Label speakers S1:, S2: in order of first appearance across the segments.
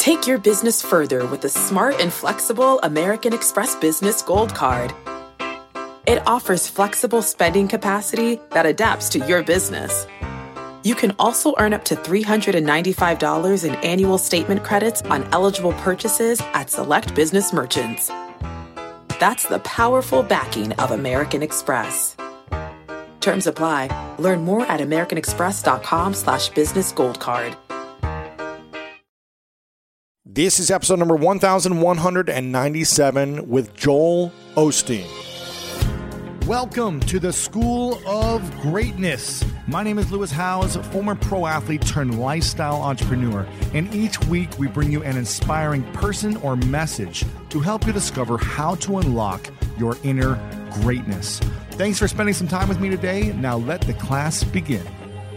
S1: Take your business further with the smart and flexible American Express Business Gold Card. It offers flexible spending capacity that adapts to your business. You can also earn up to $395 in annual statement credits on eligible purchases at select business merchants. That's the powerful backing of American Express. Terms apply. Learn more at americanexpress.com/businessgoldcard.
S2: This is episode number 1197 with Joel Osteen.
S3: Welcome to the School of Greatness. My name is Lewis Howes, former pro athlete turned lifestyle entrepreneur, and each week we bring you an inspiring person or message to help you discover how to unlock your inner greatness. Thanks for spending some time with me today. Now let the class begin.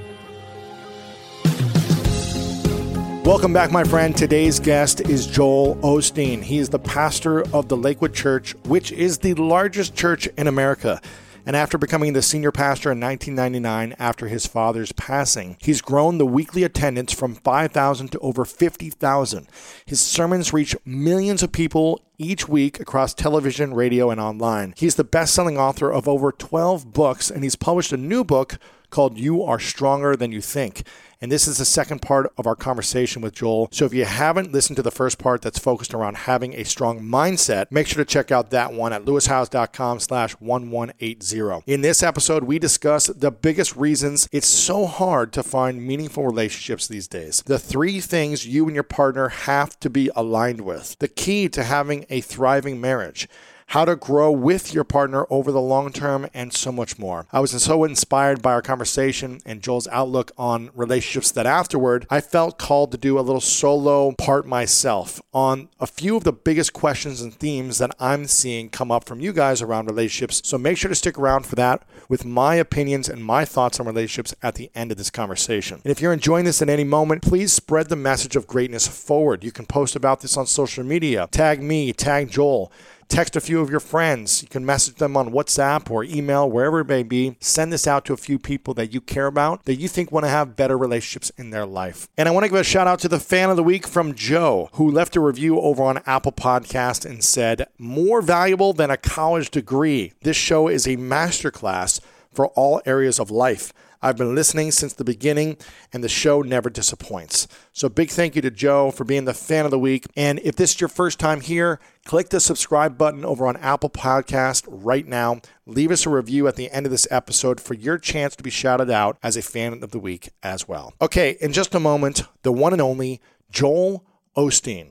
S2: Welcome back, my friend. Today's guest is Joel Osteen. He is the pastor of the Lakewood Church, which is the largest church in America. And after becoming the senior pastor in 1999 after his father's passing, he's grown the weekly attendance from 5,000 to over 50,000. His sermons reach millions of people each week across television, radio, and online. He's the best-selling author of over 12 books, and he's published a new book called You Are Stronger Than You Think. And this is the second part of our conversation with Joel. So if you haven't listened to the first part that's focused around having a strong mindset, make sure to check out that one at lewishowes.com/1180. In this episode, we discuss the biggest reasons it's so hard to find meaningful relationships these days. The 3 things you and your partner have to be aligned with. The key to having a thriving marriage. How to grow with your partner over the long term, and so much more. I was so inspired by our conversation and Joel's outlook on relationships that afterward, I felt called to do a little solo part myself on a few of the biggest questions and themes that I'm seeing come up from you guys around relationships. So make sure to stick around for that with my opinions and my thoughts on relationships at the end of this conversation. And if you're enjoying this at any moment, please spread the message of greatness forward. You can post about this on social media. Tag me, tag Joel. Text a few of your friends. You can message them on WhatsApp or email, wherever it may be. Send this out to a few people that you care about, that you think want to have better relationships in their life. And I want to give a shout out to the fan of the week from Joe, who left a review over on Apple Podcast and said, "More valuable than a college degree. This show is a masterclass for all areas of life. I've been listening since the beginning, and the show never disappoints." So big thank you to Joe for being the fan of the week. And if this is your first time here, click the subscribe button over on Apple Podcast right now. Leave us a review at the end of this episode for your chance to be shouted out as a fan of the week as well. Okay, in just a moment, the one and only Joel Osteen.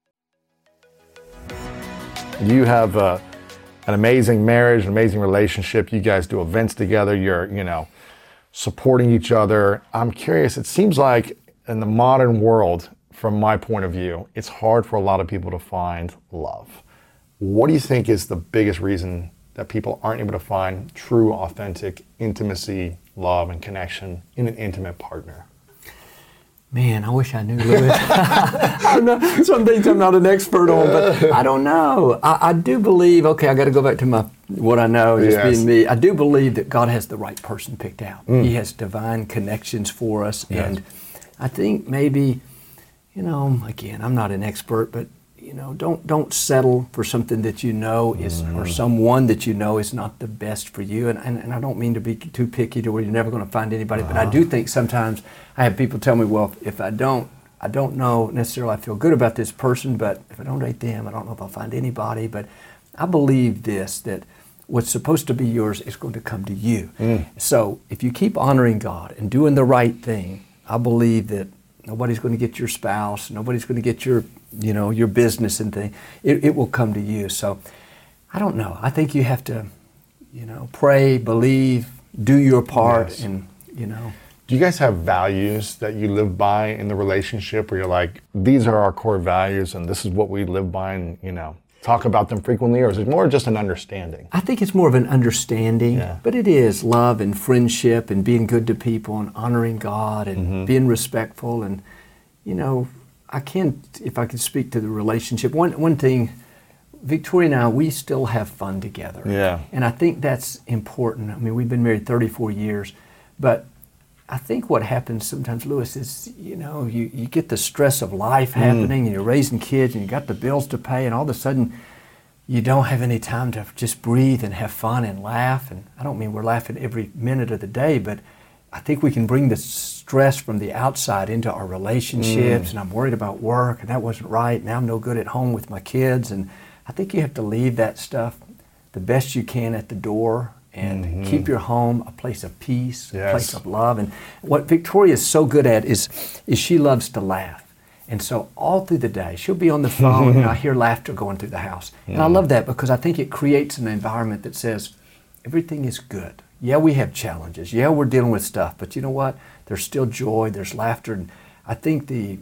S4: You have an amazing marriage, an amazing relationship. You guys do events together. You're, supporting each other. I'm curious, it seems like in the modern world, from my point of view, it's hard for a lot of people to find love. What do you think is the biggest reason that people aren't able to find true, authentic intimacy, love, and connection in an intimate partner?
S5: Man, I wish I knew, Lewis. I don't know. Some things I'm not an expert on, but I don't know. I do believe, okay, I got to go back to what I know, just being me. I do believe that God has the right person picked out. He has divine connections for us. Yes. And I think maybe, again, I'm not an expert, but, don't settle for something that is, or someone that is not the best for you. And I don't mean to be too picky to where you're never going to find anybody, but I do think sometimes I have people tell me, well, if I don't know necessarily I feel good about this person, but if I don't date them, I don't know if I'll find anybody. But I believe this, that what's supposed to be yours is going to come to you. So if you keep honoring God and doing the right thing, I believe that nobody's going to get your spouse, nobody's going to get your business and thing. It will come to you. So I don't know. I think you have to, pray, believe, do your part, yes. And.
S4: Do you guys have values that you live by in the relationship where you're like, these are our core values and this is what we live by, and talk about them frequently, or is it more just an understanding?
S5: I think it's more of an understanding, but it is love and friendship and being good to people and honoring God and being respectful. And, if I could speak to the relationship, one thing, Victoria and I, we still have fun together.
S4: Yeah.
S5: And I think that's important. I mean, we've been married 34 years, but I think what happens sometimes, Lewis, is, you get the stress of life happening, and you're raising kids, and you got the bills to pay, and all of a sudden you don't have any time to just breathe and have fun and laugh. And I don't mean we're laughing every minute of the day, but I think we can bring the stress from the outside into our relationships, and I'm worried about work, and that wasn't right, now I'm no good at home with my kids. And I think you have to leave that stuff the best you can at the door, and keep your home a place of peace, a place of love. And what Victoria is so good at is she loves to laugh. And so all through the day, she'll be on the phone, and I hear laughter going through the house. And I love that, because I think it creates an environment that says, everything is good. Yeah, we have challenges. Yeah, we're dealing with stuff. But you know what? There's still joy. There's laughter. And I think the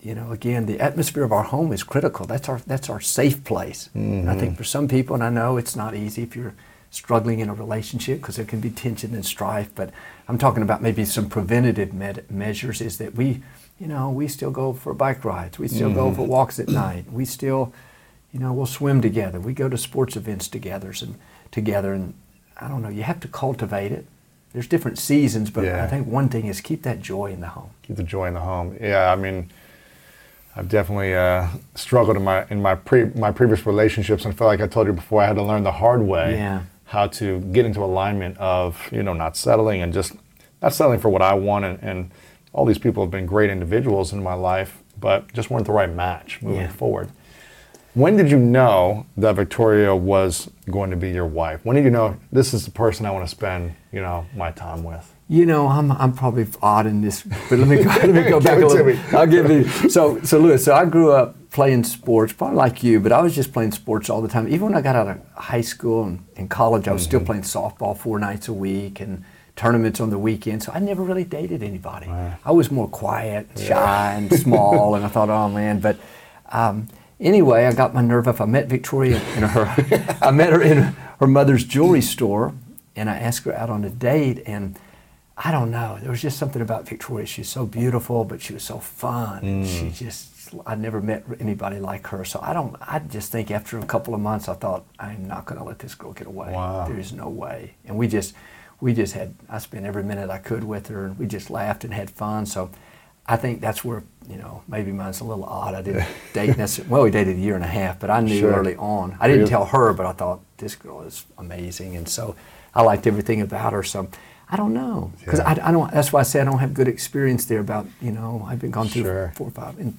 S5: atmosphere of our home is critical. That's our safe place. And I think for some people, and I know it's not easy if you're struggling in a relationship, because there can be tension and strife, but I'm talking about maybe some preventative measures, is that we still go for bike rides. We still go for walks at night. We still, we'll swim together. We go to sports events together. And I don't know, you have to cultivate it. There's different seasons, but I think one thing is keep that joy in the home.
S4: Keep the joy in the home. Yeah, I mean, I've definitely struggled in my previous relationships, and felt like I told you before, I had to learn the hard way how to get into alignment of, not settling, and just not settling for what I want. And all these people have been great individuals in my life, but just weren't the right match moving forward. When did you know that Victoria was going to be your wife? When did you know this is the person I want to spend, my time with?
S5: I'm probably odd in this, but let me go back a little. I'll give you. So Lewis, I grew up playing sports, probably like you, but I was just playing sports all the time. Even when I got out of high school and in college, I was still playing softball 4 nights a week and tournaments on the weekend. So I never really dated anybody. Wow. I was more quiet, shy, and small, and I thought, oh man. But anyway, I got my nerve up. I met Victoria I met her in her mother's jewelry store, and I asked her out on a date, and I don't know, there was just something about Victoria. She's so beautiful, but she was so fun. And I never met anybody like her. So I just think after a couple of months, I thought, I'm not going to let this girl get away. Wow. There is no way. And we just had, I spent every minute I could with her, and we just laughed and had fun. So I think that's where, maybe mine's a little odd. I didn't date necessarily, well, we dated 1.5 years, but I knew early on. I didn't tell her, but I thought, this girl is amazing. And so I liked everything about her. So I don't know, because I don't. That's why I say I don't have good experience there. About I've been gone through 4 or 5, and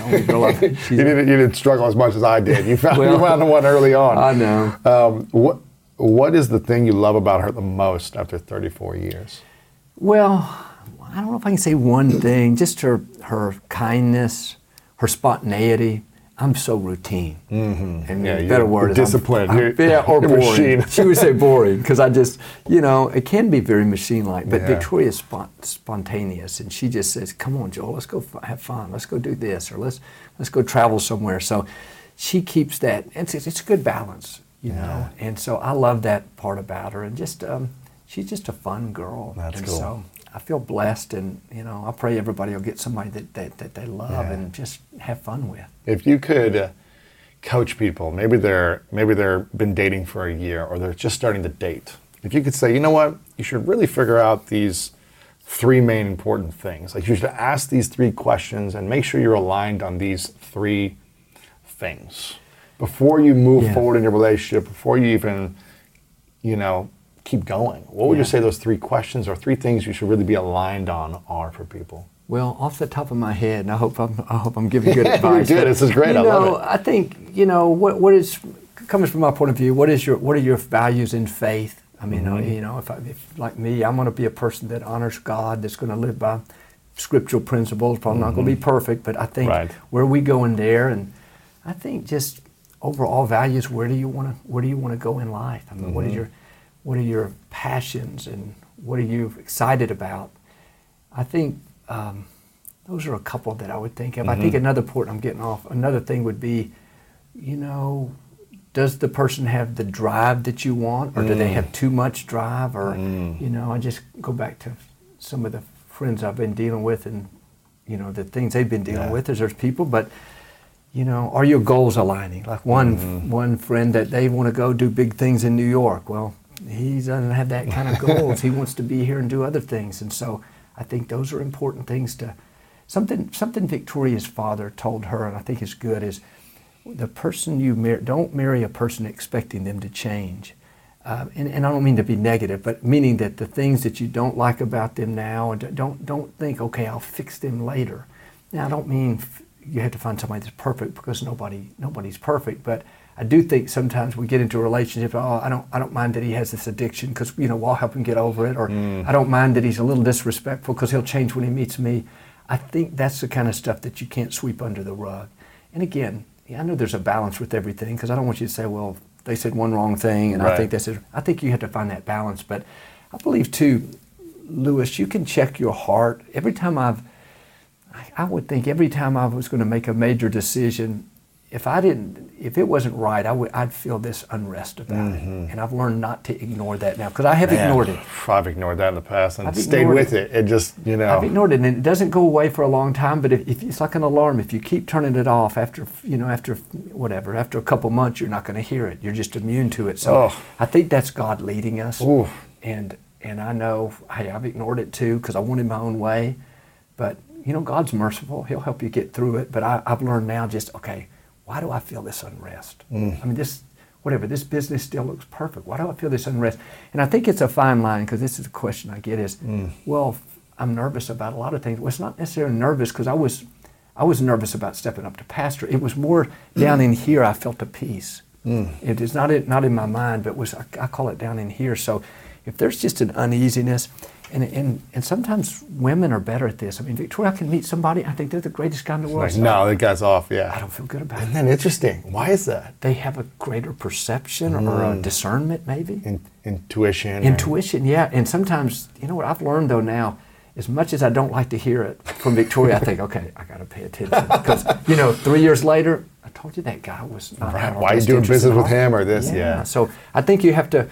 S4: you didn't struggle as much as I did. You found the one early on.
S5: I know.
S4: What is the thing you love about her the most after 34 years?
S5: Well, I don't know if I can say one thing. Just her kindness, her spontaneity. I'm so routine. And better word is
S4: discipline.
S5: Or boring. Machine. She would say boring, because I just, it can be very machine-like. But Victoria's spontaneous, and she just says, "Come on, Joel, let's go have fun. Let's go do this, or let's go travel somewhere." So she keeps that. It's a good balance, know. And so I love that part about her, and just she's just a fun girl.
S4: That's cool.
S5: So I feel blessed, and I pray everybody will get somebody that they love and just have fun with.
S4: If you could coach people, maybe they're been dating for 1 year, or they're just starting to date. If you could say, you know what, you should really figure out these 3 main important things. Like, you should ask these 3 questions and make sure you're aligned on these 3 things before you move forward in your relationship, before you even, keep going. What would you say those 3 questions or 3 things you should really be aligned on are for people?
S5: Well, off the top of my head, and I hope I'm giving good advice.
S4: You're good. This is great. I love it.
S5: I think what is comes from my point of view. What are your values in faith? I mean, if like me, I'm going to be a person that honors God, that's going to live by scriptural principles. Probably not going to be perfect, but I think where we go in there, and I think just overall values. Where do you want to go in life? I mean, what are your passions, and what are you excited about? I think those are a couple that I would think of. I think another thing would be, does the person have the drive that you want, or do they have too much drive? Or, I just go back to some of the friends I've been dealing with, and, the things they've been dealing with. There's people, but, are your goals aligning? Like one friend that they want to go do big things in New York. Well, he doesn't have that kind of goals. He wants to be here and do other things. And so I think those are important things to, something Victoria's father told her, and I think is good, is the person you marry, don't marry a person expecting them to change. And I don't mean to be negative, but meaning that the things that you don't like about them now, and don't think, okay, I'll fix them later. Now, I don't mean you have to find somebody that's perfect, because nobody's perfect, but I do think sometimes we get into a relationship, I don't mind that he has this addiction, because I'll help him get over it, or I don't mind that he's a little disrespectful because he'll change when he meets me. I think that's the kind of stuff that you can't sweep under the rug. And again, I know there's a balance with everything, because I don't want you to say, well, they said one wrong thing, and right. I think you have to find that balance. But I believe too, Lewis, you can check your heart. I would think every time I was going to make a major decision, if it wasn't right, I'd feel this unrest about it. And I've learned not to ignore that now, because I have ignored it.
S4: I've ignored that in the past and stayed with it. It just,
S5: I've ignored it, and it doesn't go away for a long time, but if it's like an alarm. If you keep turning it off after a couple months, you're not going to hear it. You're just immune to it. So I think that's God leading us.
S4: Ooh.
S5: And I know, hey, I've ignored it too, because I wanted my own way. But, God's merciful. He'll help you get through it. But I've learned now okay, why do I feel this unrest? I mean, this business still looks perfect. Why do I feel this unrest? And I think it's a fine line, because this is a question I get is, well, I'm nervous about a lot of things. Well, it's not necessarily nervous, because I was nervous about stepping up to pastor. It was more down in here I felt a peace. It is not in my mind, but I call it down in here. So if there's just an uneasiness, and sometimes women are better at this. I mean, Victoria can meet somebody, I think they're the greatest guy in the world.
S4: Like, no, that guy's off, yeah.
S5: I don't feel good about it.
S4: Isn't that interesting? Why is that?
S5: They have a greater perception or a discernment, maybe.
S4: Intuition.
S5: Intuition, yeah. And sometimes, what I've learned though now, as much as I don't like to hear it from Victoria, I think, okay, I got to pay attention. Because, 3 years later, I told you that guy was not
S4: right. Why are you doing business with him or this? Yeah.
S5: So I think you have to,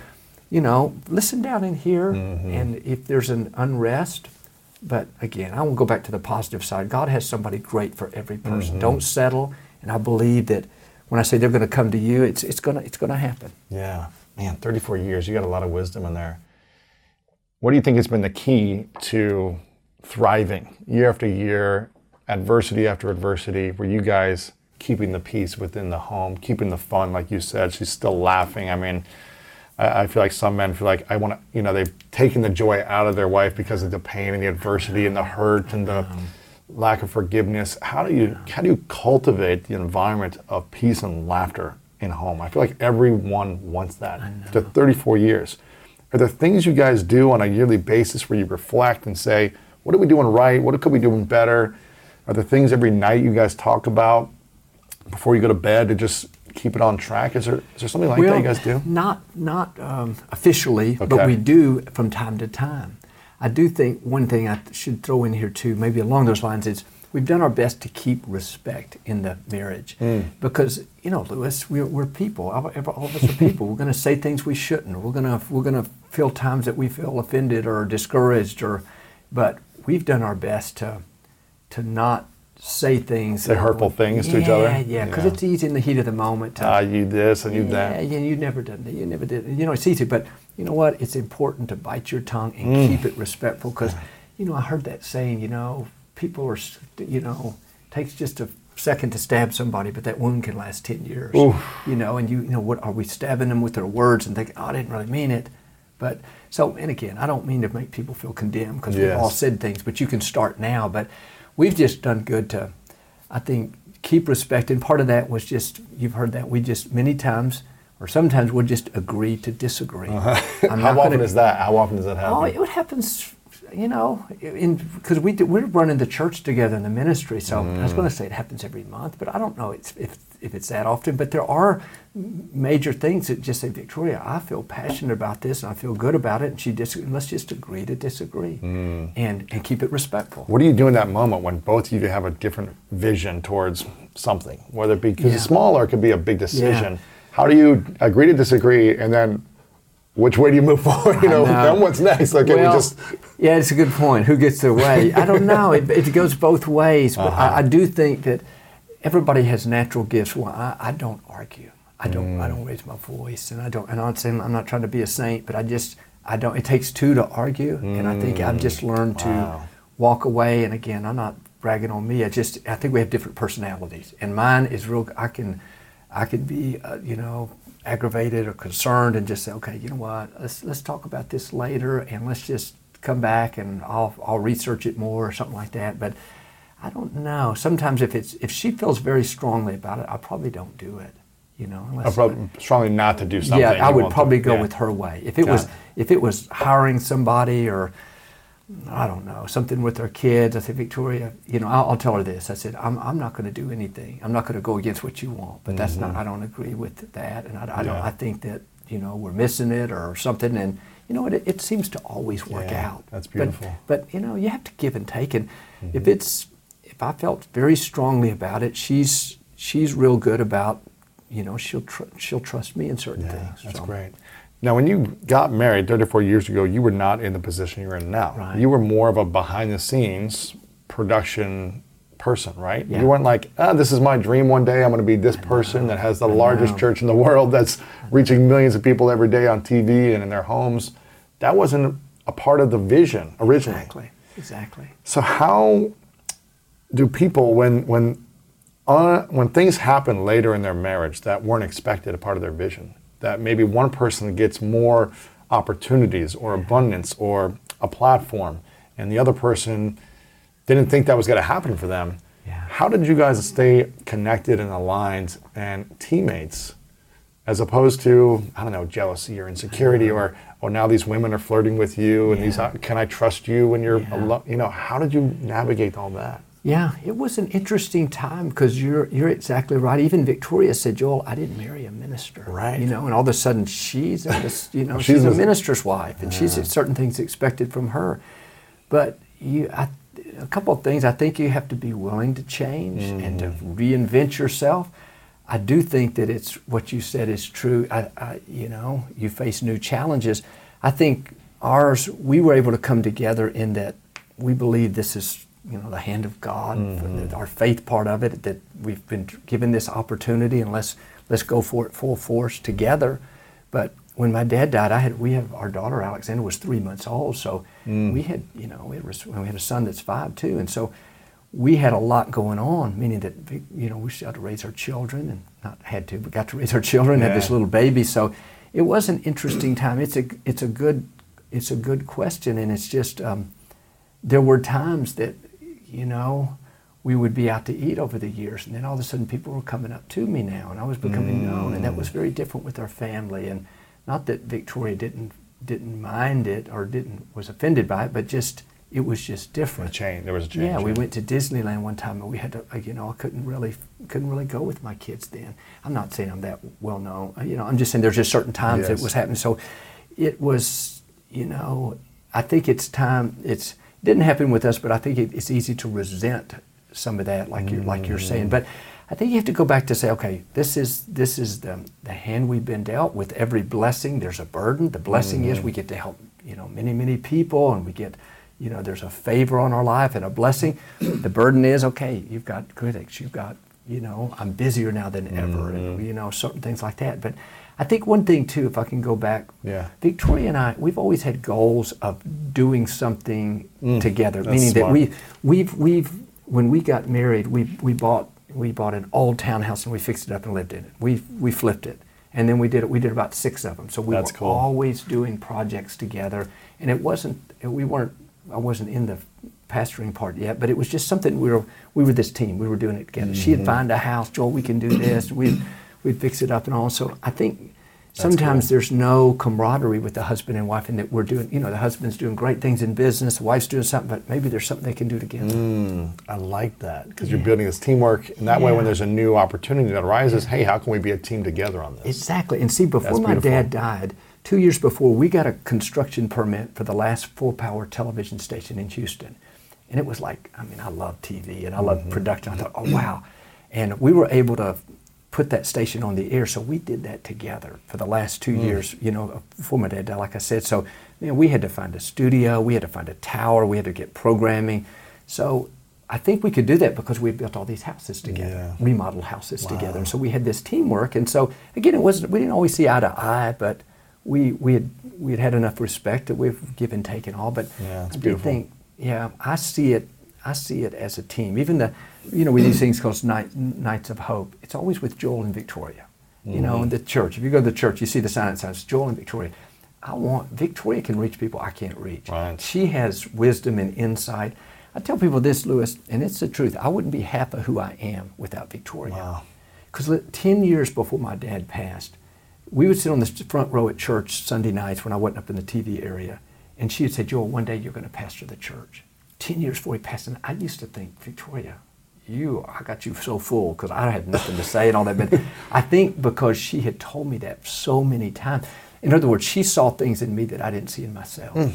S5: listen down in here, and if there's an unrest, but again, I will go back to the positive side. God has somebody great for every person. Don't settle, and I believe that when I say they're going to come to you, it's going to happen.
S4: Yeah, man, 34 years, you got a lot of wisdom in there. What do you think has been the key to thriving year after year, adversity after adversity? Were you guys keeping the peace within the home, keeping the fun, like you said? She's still laughing. I mean, I feel like some men feel like they've taken the joy out of their wife because of the pain and the adversity and the hurt and the lack of forgiveness. How do you cultivate the environment of peace and laughter in home? I feel like everyone wants that. After 34 years. Are there things you guys do on a yearly basis where you reflect and say, what are we doing right? What could we be doing better? Are there things every night you guys talk about before you go to bed to just keep it on track? Is there something like that you guys do?
S5: Not officially, but we do from time to time. I do think one thing I should throw in here too, maybe along those lines, is we've done our best to keep respect in the marriage. Because, Lewis, we're people. All of us are people. We're going to say things we shouldn't. We're going to feel times that we feel offended or discouraged, but we've done our best to not say things.
S4: Say hurtful things to each other?
S5: Yeah, because it's easy in the heat of the moment.
S4: You this and you that.
S5: Yeah, you never did that. You never did. It's easy, but you know what? It's important to bite your tongue and keep it respectful, because, I heard that saying, people are, takes just a second to stab somebody, but that wound can last 10 years.
S4: Oof.
S5: And what are we stabbing them with their words and thinking, I didn't really mean it. But and again, I don't mean to make people feel condemned, because we've all said things, but you can start now. But we've just done good to, I think, keep respect. And part of that was just, you've heard that, we just many times, or sometimes we'll just agree to disagree.
S4: How often is that? How often does that happen?
S5: Oh, it happens, because we're running the church together in the ministry. So I was going to say it happens every month, but I don't know if it's that often. But there are major things that just say, Victoria, I feel passionate about this and I feel good about it, and let's just agree to disagree and keep it respectful.
S4: What do you do in that moment when both of you have a different vision towards something, whether it be because it's small or it could be a big decision? How do you agree to disagree, and then which way do you move forward? Then what's next?
S5: Yeah, it's a good point. Who gets their way? I don't know. It goes both ways, but I do think that everybody has natural gifts. Well, I don't argue. I don't raise my voice, and I'm not trying to be a saint, but I don't. It takes two to argue, and I think I've just learned to walk away, and again, I'm not bragging on me. I think we have different personalities, and mine is real. I can be, aggravated or concerned, and just say, okay, you know what? Let's talk about this later, and let's just come back, and I'll research it more or something like that. But I don't know. Sometimes if she feels very strongly about it, I probably don't do it.
S4: Unless probably strongly not to do something.
S5: Yeah, I would probably go with her way. If it was hiring somebody, or I don't know, something with her kids, I said, Victoria, I'll tell her this. I said, I'm not going to do anything. I'm not going to go against what you want. But that's not. I don't agree with that, and I don't. I think that we're missing it or something, and it seems to always work out.
S4: That's beautiful.
S5: But you have to give and take, and if I felt very strongly about it, she's real good about. She'll trust me in certain things.
S4: That's great. Now, when you got married 34 years ago, you were not in the position you're in now.
S5: Right.
S4: You were more of a behind-the-scenes production person, right?
S5: Yeah.
S4: You weren't like, this is my dream one day, I'm going to be this person that has the largest church in the world that's reaching millions of people every day on TV and in their homes. That wasn't a part of the vision originally.
S5: Exactly.
S4: So how do people, when things happen later in their marriage that weren't expected, a part of their vision, that maybe one person gets more opportunities or abundance or a platform and the other person didn't think that was going to happen for them, how did you guys stay connected and aligned and teammates as opposed to, I don't know, jealousy or insecurity or now these women are flirting with you and can I trust you when you're alone? How did you navigate all that?
S5: Yeah, it was an interesting time because you're exactly right. Even Victoria said, Joel, I didn't marry a minister.
S4: Right.
S5: And all of a sudden she's she's a minister's wife, and she's certain things expected from her. But a couple of things. I think you have to be willing to change and to reinvent yourself. I do think that it's what you said is true. You face new challenges. I think we were able to come together in that we believe this is the hand of God, our faith part of it, that we've been given this opportunity, and let's go for it full force together. But when my dad died, our daughter Alexandra was 3 months old, so we had a son that's 5 too, and so we had a lot going on, meaning that we still had to raise our children, and not had to, but got to raise our children, had this little baby. So it was an interesting time. It's a good question, and it's just there were times that we would be out to eat over the years, and then all of a sudden people were coming up to me now, and I was becoming known, and that was very different with our family. And not that Victoria didn't mind it or was offended by it, but just it was just different.
S4: There was a change.
S5: Yeah, we went to Disneyland one time, and we had to, I couldn't really go with my kids then. I'm not saying I'm that well known. I'm just saying there's just certain times it was happening. So it was, I think it's time. It didn't happen with us, but I think it's easy to resent some of that, like you're saying. But I think you have to go back to say, okay, this is the hand we've been dealt with. Every blessing, there's a burden. The blessing is we get to help, many people, and we get, there's a favor on our life and a blessing. The burden is, okay, you've got critics, you've got, I'm busier now than ever, and, certain things like that. But I think one thing too, if I can go back, Victoria and I, we've always had goals of doing something together, meaning
S4: smart.
S5: that we've when we got married, we bought an old townhouse and we fixed it up and lived in it. We flipped it, and then we did about 6 of them. So we were always doing projects together, and I wasn't in the pastoring part yet, but it was just something we were this team. We were doing it together. She'd find a house, Joel, we can do this. We'd fix it up and all. So I think sometimes there's no camaraderie with the husband and wife, and that we're doing, the husband's doing great things in business, the wife's doing something, but maybe there's something they can do together.
S4: I like that, because you're building this teamwork, and that way when there's a new opportunity that arises, hey, how can we be a team together on this?
S5: Exactly. And see, before my dad died, 2 years before, we got a construction permit for the last full-power television station in Houston. And it was like, I love TV and I love production. I thought, oh, wow. And we were able to put that station on the air, so we did that together for the last 2 years, before my dad died, like I said. So, we had to find a studio, we had to find a tower, we had to get programming. So I think we could do that because we built all these houses together, remodeled houses together. And so we had this teamwork. And so, again, we didn't always see eye to eye, but we had enough respect that we've given, taken all. But I do think, Yeah, I see it as a team. Even we these things called Nights of Hope. It's always with Joel and Victoria. You know, in the church. If you go to the church, you see the sign that says Joel and Victoria. Victoria can reach people I can't reach.
S4: Right.
S5: She has wisdom and insight. I tell people this, Lewis, and it's the truth. I wouldn't be half of who I am without Victoria.
S4: Wow.
S5: Because 10 years before my dad passed, we would sit on the front row at church Sunday nights when I wasn't up in the TV area, and she would say, Joel, one day you're going to pastor the church. 10 years before he passed, and I used to think, Victoria, I got you so full because I had nothing to say and all that. But I think because she had told me that so many times. In other words, she saw things in me that I didn't see in myself.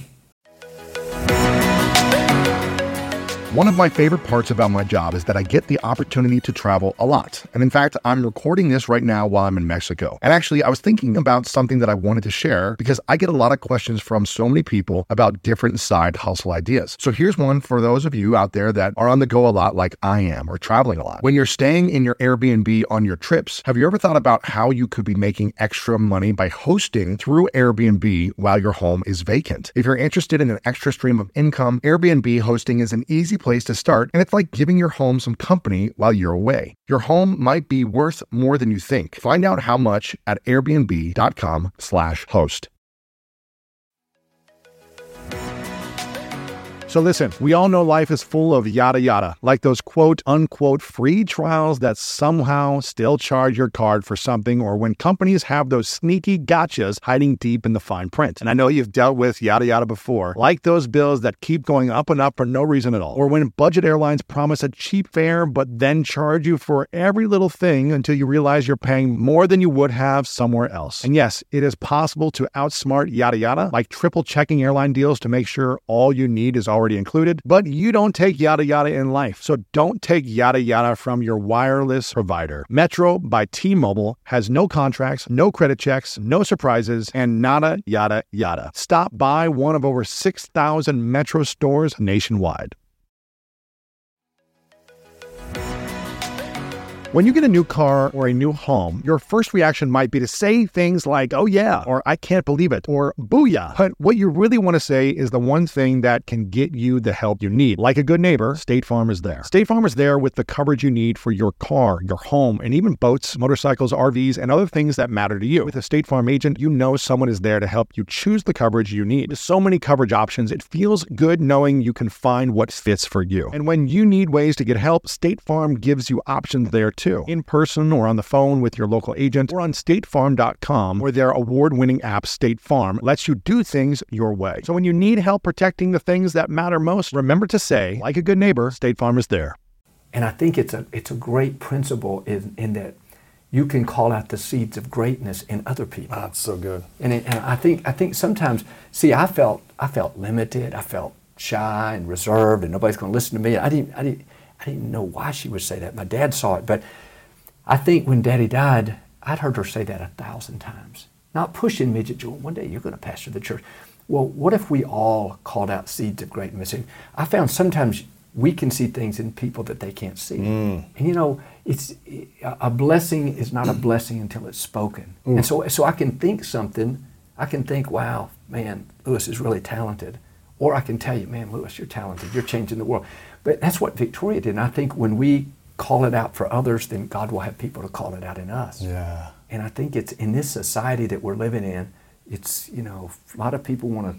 S3: One of my favorite parts about my job is that I get the opportunity to travel a lot. And in fact, I'm recording this right now while I'm in Mexico. And actually, I was thinking about something that I wanted to share because I get a lot of questions from so many people about different side hustle ideas. So here's one for those of you out there that are on the go a lot like I am or traveling a lot. When you're staying in your Airbnb on your trips, have you ever thought about how you could be making extra money by hosting through Airbnb while your home is vacant? If you're interested in an extra stream of income, Airbnb hosting is an easy place to start, and it's like giving your home some company while you're away. Your home might be worth more than you think. Find out how much at airbnb.com/host. So listen, we all know life is full of yada yada, like those quote unquote free trials that somehow still charge your card for something, or when companies have those sneaky gotchas hiding deep in the fine print. And I know you've dealt with yada yada before, like those bills that keep going up and up for no reason at all, or when budget airlines promise a cheap fare but then charge you for every little thing until you realize you're paying more than you would have somewhere else. And yes, it is possible to outsmart yada yada, like triple checking airline deals to make sure all you need is already included, but you don't take yada yada in life. So don't take yada yada from your wireless provider. Metro by T-Mobile has no contracts, no credit checks, no surprises, and nada yada yada. Stop by one of over 6,000 Metro stores nationwide. When you get a new car or a new home, your first reaction might be to say things like, oh yeah, or I can't believe it, or booyah. But what you really want to say is the one thing that can get you the help you need. Like a good neighbor, State Farm is there. State Farm is there with the coverage you need for your car, your home, and even boats, motorcycles, RVs, and other things that matter to you. With a State Farm agent, you know someone is there to help you choose the coverage you need. With so many coverage options, it feels good knowing you can find what fits for you. And when you need ways to get help, State Farm gives you options there too. In person or on the phone with your local agent or on statefarm.com, where their award-winning app State Farm lets you do things your way. So when you need help protecting the things that matter most, remember to say, like a good neighbor, State Farm is there.
S5: And I think it's a great principle in that you can call out the seeds of greatness in other people.
S4: That's so good.
S5: And I think sometimes, I felt limited, I felt shy and reserved, and nobody's going to listen to me. I didn't know why she would say that. My dad saw it, but I think when Daddy died, I'd heard her say that 1,000 times. Not pushing me to, Joel, one day you're going to pastor the church. Well, what if we all called out seeds of greatness? I found sometimes we can see things in people that they can't see. And it's a blessing is not a blessing until it's spoken. And so I can think something. I can think, wow, man, Lewis is really talented. Or I can tell you, man, Lewis, you're talented. You're changing the world. But that's what Victoria did. And I think when we call it out for others, then God will have people to call it out in us.
S4: Yeah.
S5: And I think it's in this society that we're living in, it's, a lot of people want to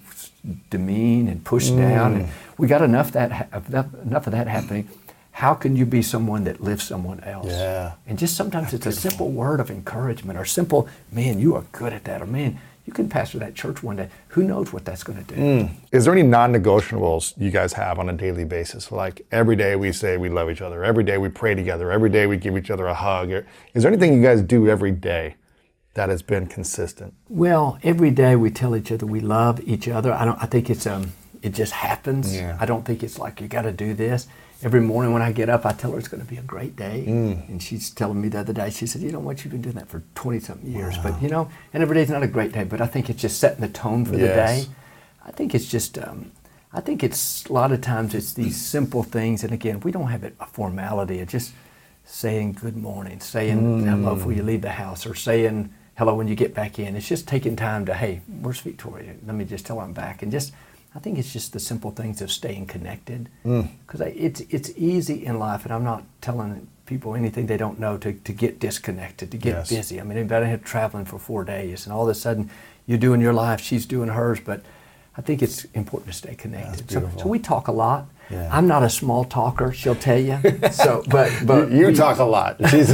S5: demean and push down. And we got enough of that happening. How can you be someone that lifts someone else?
S4: Yeah.
S5: And just sometimes it's a simple word of encouragement or simple, man, you are good at that. Or man, you can pastor that church one day. Who knows what that's going to do?
S4: Is there any non-negotiables you guys have on a daily basis? Like every day we say we love each other. Every day we pray together. Every day we give each other a hug. Is there anything you guys do every day that has been consistent?
S5: Well, every day we tell each other we love each other. I think it's it just happens.
S4: Yeah.
S5: I don't think it's like you got to do this. Every morning when I get up, I tell her it's going to be a great day. And she's telling me the other day, she said, you know what, you've been doing that for 20-something years. Wow. But, and every day's not a great day, but I think it's just setting the tone for the day. I think it's just, I think it's, a lot of times it's these simple things. And again, we don't have a formality of just saying good morning, saying hello before you leave the house, or saying hello when you get back in. It's just taking time to, hey, where's Victoria? Let me just tell her I'm back. And just, I think it's just the simple things of staying connected. Because it's easy in life, and I'm not telling people anything they don't know to get disconnected, to get busy. I mean, anybody had traveling for 4 days, and all of a sudden you're doing your life, she's doing hers, but I think it's important to stay connected. So we talk a lot. Yeah. I'm not a small talker, she'll tell you. So, but
S4: you talk a lot. She's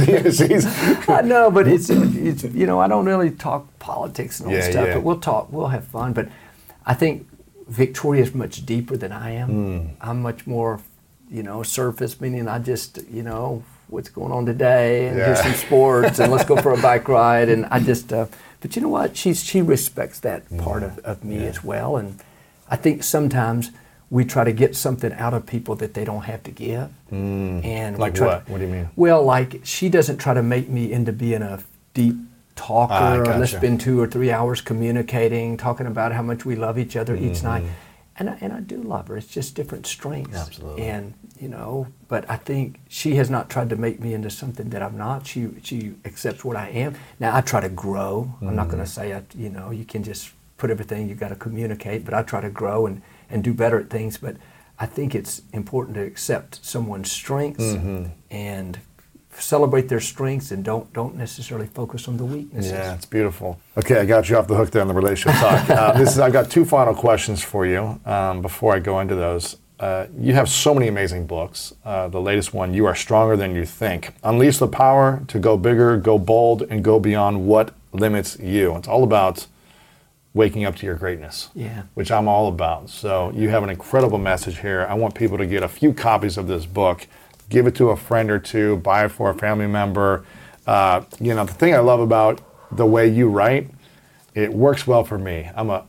S5: I know, but it's you know, I don't really talk politics and all that stuff. But we'll talk. We'll have fun. But I think Victoria is much deeper than I am. I'm much more, you know, surface, meaning I just, you know, what's going on today, and here's some sports, and let's go for a bike ride, and I just. But you know what? She respects that part of me as well, and I think sometimes we try to get something out of people that they don't have to give. And
S4: like what? What do you mean?
S5: Well, like she doesn't try to make me into being a deep talker. Let's spend 2 or 3 hours communicating, talking about how much we love each other each night. And I do love her. It's just different strengths.
S4: Absolutely.
S5: And you know, but I think she has not tried to make me into something that I'm not. She accepts what I am. Now I try to grow. I'm not going to say you know, you can just put everything. You got to communicate. But I try to grow and do better at things. But I think it's important to accept someone's strengths and celebrate their strengths, and don't necessarily focus on the weaknesses.
S4: Yeah, it's beautiful. Okay, I got you off the hook there on the relationship talk. I've got 2 final questions for you before I go into those. You have so many amazing books. The latest one, You Are Stronger Than You Think. Unleash the power to go bigger, go bold, and go beyond what limits you. It's all about waking up to your greatness, which I'm all about. So you have an incredible message here. I want people to get a few copies of this book, give it to a friend or two, buy it for a family member. You know, the thing I love about the way you write, it works well for me.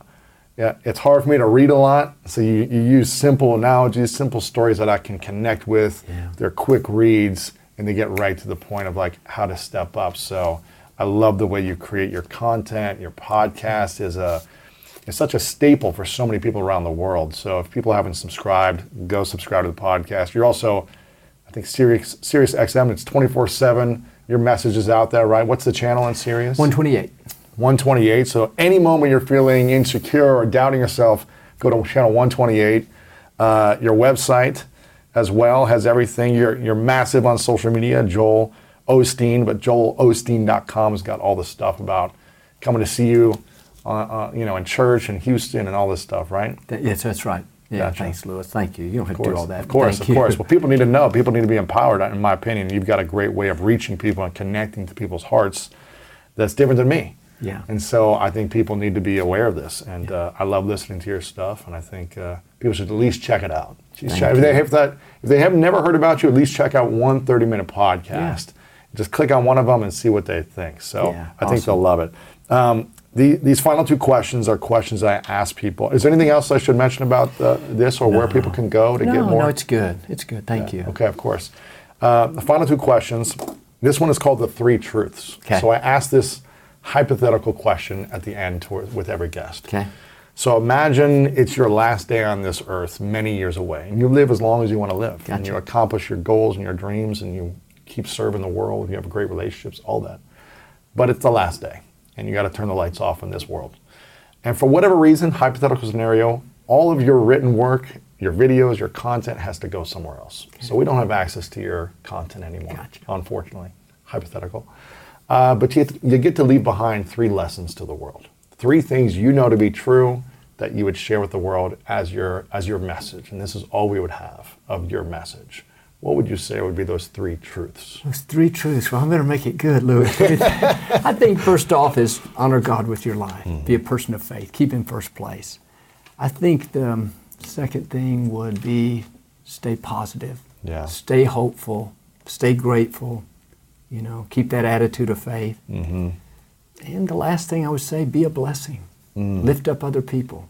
S4: It's hard for me to read a lot, so you use simple analogies, simple stories that I can connect with. They're quick reads, and they get right to the point of like how to step up. So I love the way you create your content. Your podcast is such a staple for so many people around the world. So if people haven't subscribed, go subscribe to the podcast. You're also, I think, Sirius XM, it's 24/7. Your message is out there, right? What's the channel on Sirius?
S5: 128.
S4: 128. So any moment you're feeling insecure or doubting yourself, go to channel 128. Your website as well has everything. You're massive on social media, Joel Osteen, but joelosteen.com has got all the stuff about coming to see you, you know, in church in Houston and all this stuff, right?
S5: Yes, that's right. Yeah,
S4: Gotcha.
S5: Thanks, Lewis. Thank you. You don't have to do all that.
S4: Of course. Well, people need to know. People need to be empowered, in my opinion. You've got a great way of reaching people and connecting to people's hearts that's different than me.
S5: Yeah.
S4: And so I think people need to be aware of this. And I love listening to your stuff, and I think people should at least check it out. If they have never heard about you, at least check out one 30-minute podcast. Just click on one of them and see what they think. So I think they'll love it. These final 2 questions are questions I ask people. Is there anything else I should mention about this, or where people can go to get more?
S5: No, it's good. It's good. Thank you.
S4: Okay, of course. The final 2 questions. This one is called the 3 truths.
S5: Okay.
S4: So I ask this hypothetical question at the end with every guest.
S5: Okay.
S4: So imagine it's your last day on this earth many years away, and you live as long as you want to live.
S5: Gotcha.
S4: And you accomplish your goals and your dreams, and you keep serving the world, you have great relationships, all that. But it's the last day, and you got to turn the lights off in this world. And for whatever reason, hypothetical scenario, all of your written work, your videos, your content has to go somewhere else. Okay. So we don't have access to your content anymore, unfortunately, hypothetical. But you get to leave behind 3 lessons to the world. 3 things you know to be true that you would share with the world as your message. And this is all we would have of your message. What would you say would be those 3 truths?
S5: Those 3 truths. Well, I better make it good, Louis. I think first off is honor God with your life. Be a person of faith. Keep Him first place. I think the second thing would be stay positive.
S4: Yeah.
S5: Stay hopeful. Stay grateful. You know, keep that attitude of faith. And the last thing I would say, be a blessing. Lift up other people.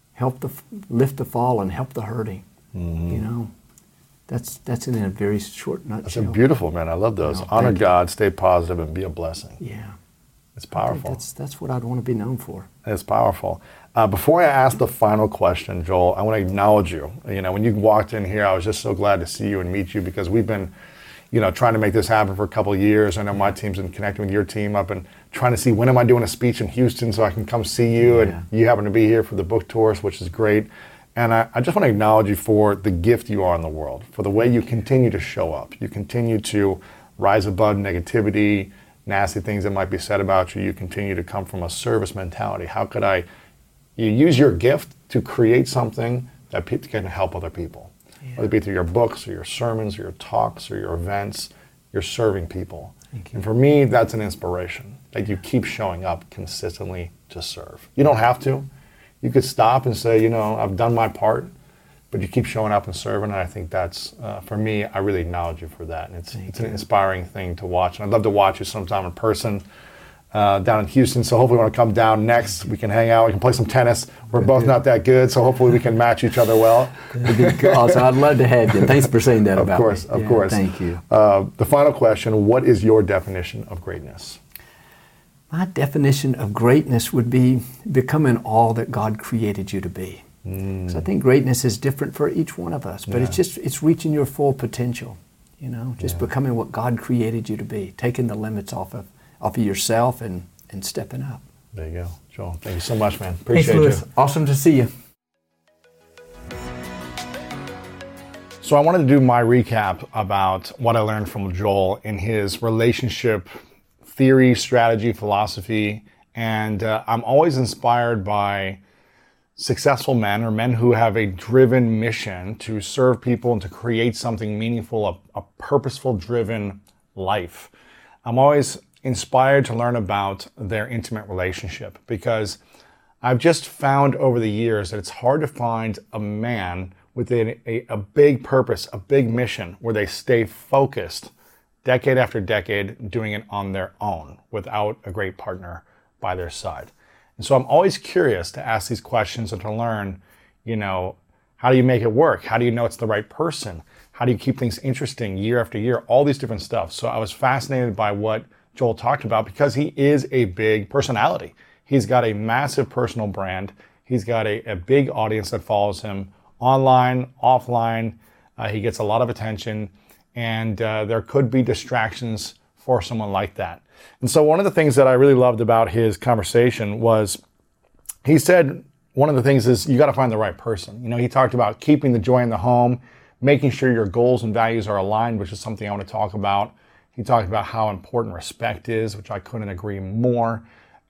S5: Lift the fallen. Help the hurting. You know. That's in a very short nutshell.
S4: That's beautiful, man. I love those. Honor God, stay positive, and be a blessing.
S5: Yeah.
S4: It's powerful.
S5: That's what I'd want to be known for.
S4: It's powerful. Before I ask the final question, Joel, I want to acknowledge you. You know, when you walked in here, I was just so glad to see you and meet you, because we've been, you know, trying to make this happen for a couple of years. I know my team's been connecting with your team. I've been trying to see when am I doing a speech in Houston so I can come see you, and you happen to be here for the book tours, which is great. And I just want to acknowledge you for the gift you are in the world, for the way you continue to show up. You continue to rise above negativity, nasty things that might be said about you. You continue to come from a service mentality. You use your gift to create something that can help other people. Yeah. Whether it be through your books or your sermons or your talks or your events, you're serving people. And for me, that's an inspiration, that you keep showing up consistently to serve. You don't have to. You could stop and say, I've done my part, but you keep showing up and serving, and I think that's, for me, I really acknowledge you for that. And it's an inspiring thing to watch. And I'd love to watch you sometime in person down in Houston, so hopefully when I come down next, we can hang out, we can play some tennis. We're both not that good, so hopefully we can match each other well.
S5: Awesome. I'd love to have you. Thanks for saying that about me.
S4: Of course.
S5: Thank you.
S4: The final question, what is your definition of greatness?
S5: My definition of greatness would be becoming all that God created you to be. So I think greatness is different for each one of us, but it's reaching your full potential, becoming what God created you to be, taking the limits off of yourself and stepping up.
S4: There you go. Joel, thank you so much, man. Appreciate
S5: Thanks, Louis.
S4: you.
S5: Awesome to see you.
S4: So I wanted to do my recap about what I learned from Joel in his relationship theory, strategy, philosophy, and I'm always inspired by successful men or men who have a driven mission to serve people and to create something meaningful, a purposeful, driven life. I'm always inspired to learn about their intimate relationship, because I've just found over the years that it's hard to find a man with a big purpose, a big mission, where they stay focused decade after decade, doing it on their own without a great partner by their side. And so I'm always curious to ask these questions and to learn, how do you make it work? How do you know it's the right person? How do you keep things interesting year after year? All these different stuff. So I was fascinated by what Joel talked about, because he is a big personality. He's got a massive personal brand. He's got a big audience that follows him online, offline. He gets a lot of attention, and there could be distractions for someone like that. And so one of the things that I really loved about his conversation was, he said one of the things is you got to find the right person. He talked about keeping the joy in the home, making sure your goals and values are aligned, which is something I want to talk about. He talked about how important respect is, which I couldn't agree more,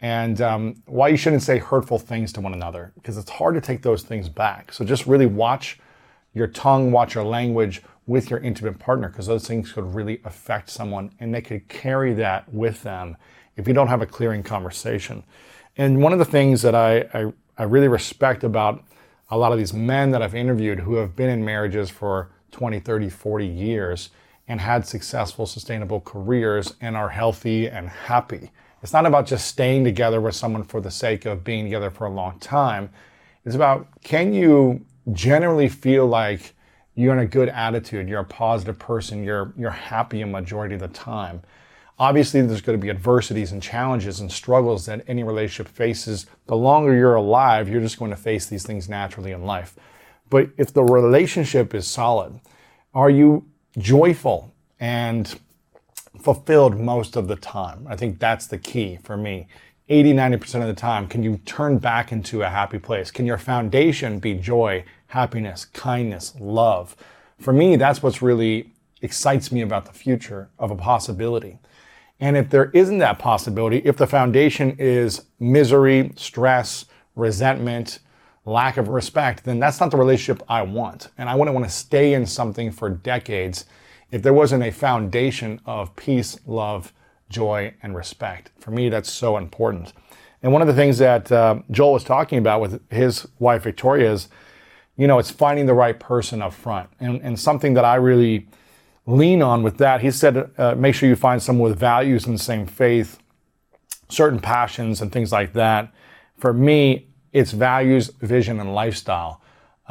S4: and why you shouldn't say hurtful things to one another, because it's hard to take those things back. So just really watch your tongue, watch your language with your intimate partner, because those things could really affect someone, and they could carry that with them if you don't have a clearing conversation. And one of the things that I really respect about a lot of these men that I've interviewed who have been in marriages for 20, 30, 40 years and had successful, sustainable careers and are healthy and happy. It's not about just staying together with someone for the sake of being together for a long time. It's about, can you generally feel like you're in a good attitude, you're a positive person, you're happy a majority of the time. Obviously, there's going to be adversities and challenges and struggles that any relationship faces. The longer you're alive, you're just going to face these things naturally in life. But if the relationship is solid, are you joyful and fulfilled most of the time? I think that's the key for me. 80-90% of the time, can you turn back into a happy place? Can your foundation be joy, happiness, kindness, love? For me, that's what's really excites me about the future of a possibility. And if there isn't that possibility, if the foundation is misery, stress, resentment, lack of respect, then that's not the relationship I want. And I wouldn't want to stay in something for decades if there wasn't a foundation of peace, love, joy, and respect. For me, that's so important. And one of the things that Joel was talking about with his wife, Victoria, is, it's finding the right person up front. And something that I really lean on with that, he said, make sure you find someone with values in the same faith, certain passions and things like that. For me, it's values, vision, and lifestyle.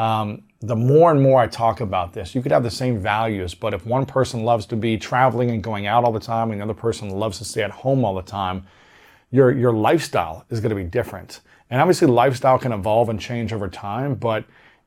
S4: The more and more I talk about this, you could have the same values, but if one person loves to be traveling and going out all the time and the other person loves to stay at home all the time, your lifestyle is going to be different. And obviously lifestyle can evolve and change over time, but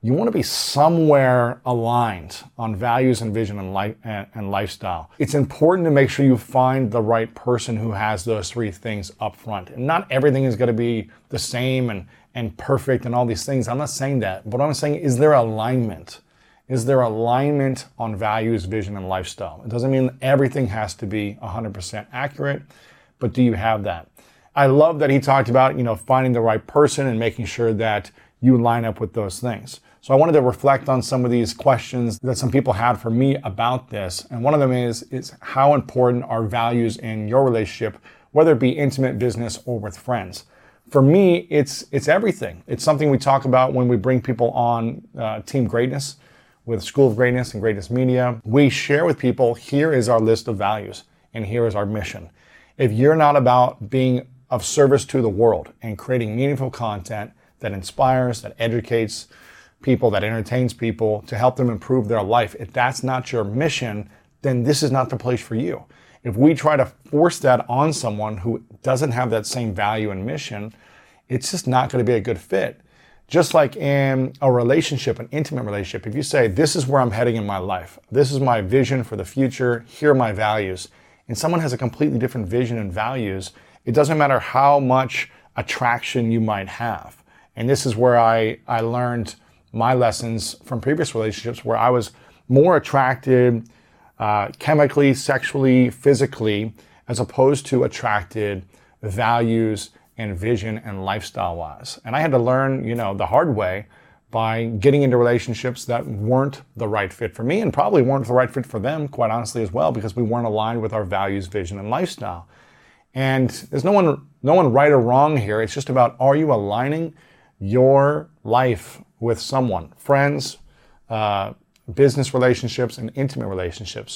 S4: you want to be somewhere aligned on values and vision and life and lifestyle. It's important to make sure you find the right person who has those three things up front. And not everything is going to be the same and perfect and all these things. I'm not saying that. But what I'm saying is there alignment? Is there alignment on values, vision, and lifestyle? It doesn't mean everything has to be 100% accurate, but do you have that? I love that he talked about, finding the right person and making sure that you line up with those things. So I wanted to reflect on some of these questions that some people had for me about this. And one of them is how important are values in your relationship, whether it be intimate, business, or with friends? For me, it's everything. It's something we talk about when we bring people on Team Greatness with School of Greatness and Greatness Media. We share with people, here is our list of values and here is our mission. If you're not about being of service to the world and creating meaningful content that inspires, that educates people, that entertains people to help them improve their life, if that's not your mission, then this is not the place for you. If we try to force that on someone who doesn't have that same value and mission, it's just not going to be a good fit. Just like in a relationship, an intimate relationship, if you say, this is where I'm heading in my life, this is my vision for the future, here are my values, and someone has a completely different vision and values, it doesn't matter how much attraction you might have. And this is where I learned my lessons from previous relationships, where I was more attracted chemically, sexually, physically, as opposed to attracted values and vision and lifestyle wise. And I had to learn, the hard way by getting into relationships that weren't the right fit for me and probably weren't the right fit for them, quite honestly, as well, because we weren't aligned with our values, vision, and lifestyle. And there's no one right or wrong here. It's just about, are you aligning your life with someone, friends, business relationships, and intimate relationships?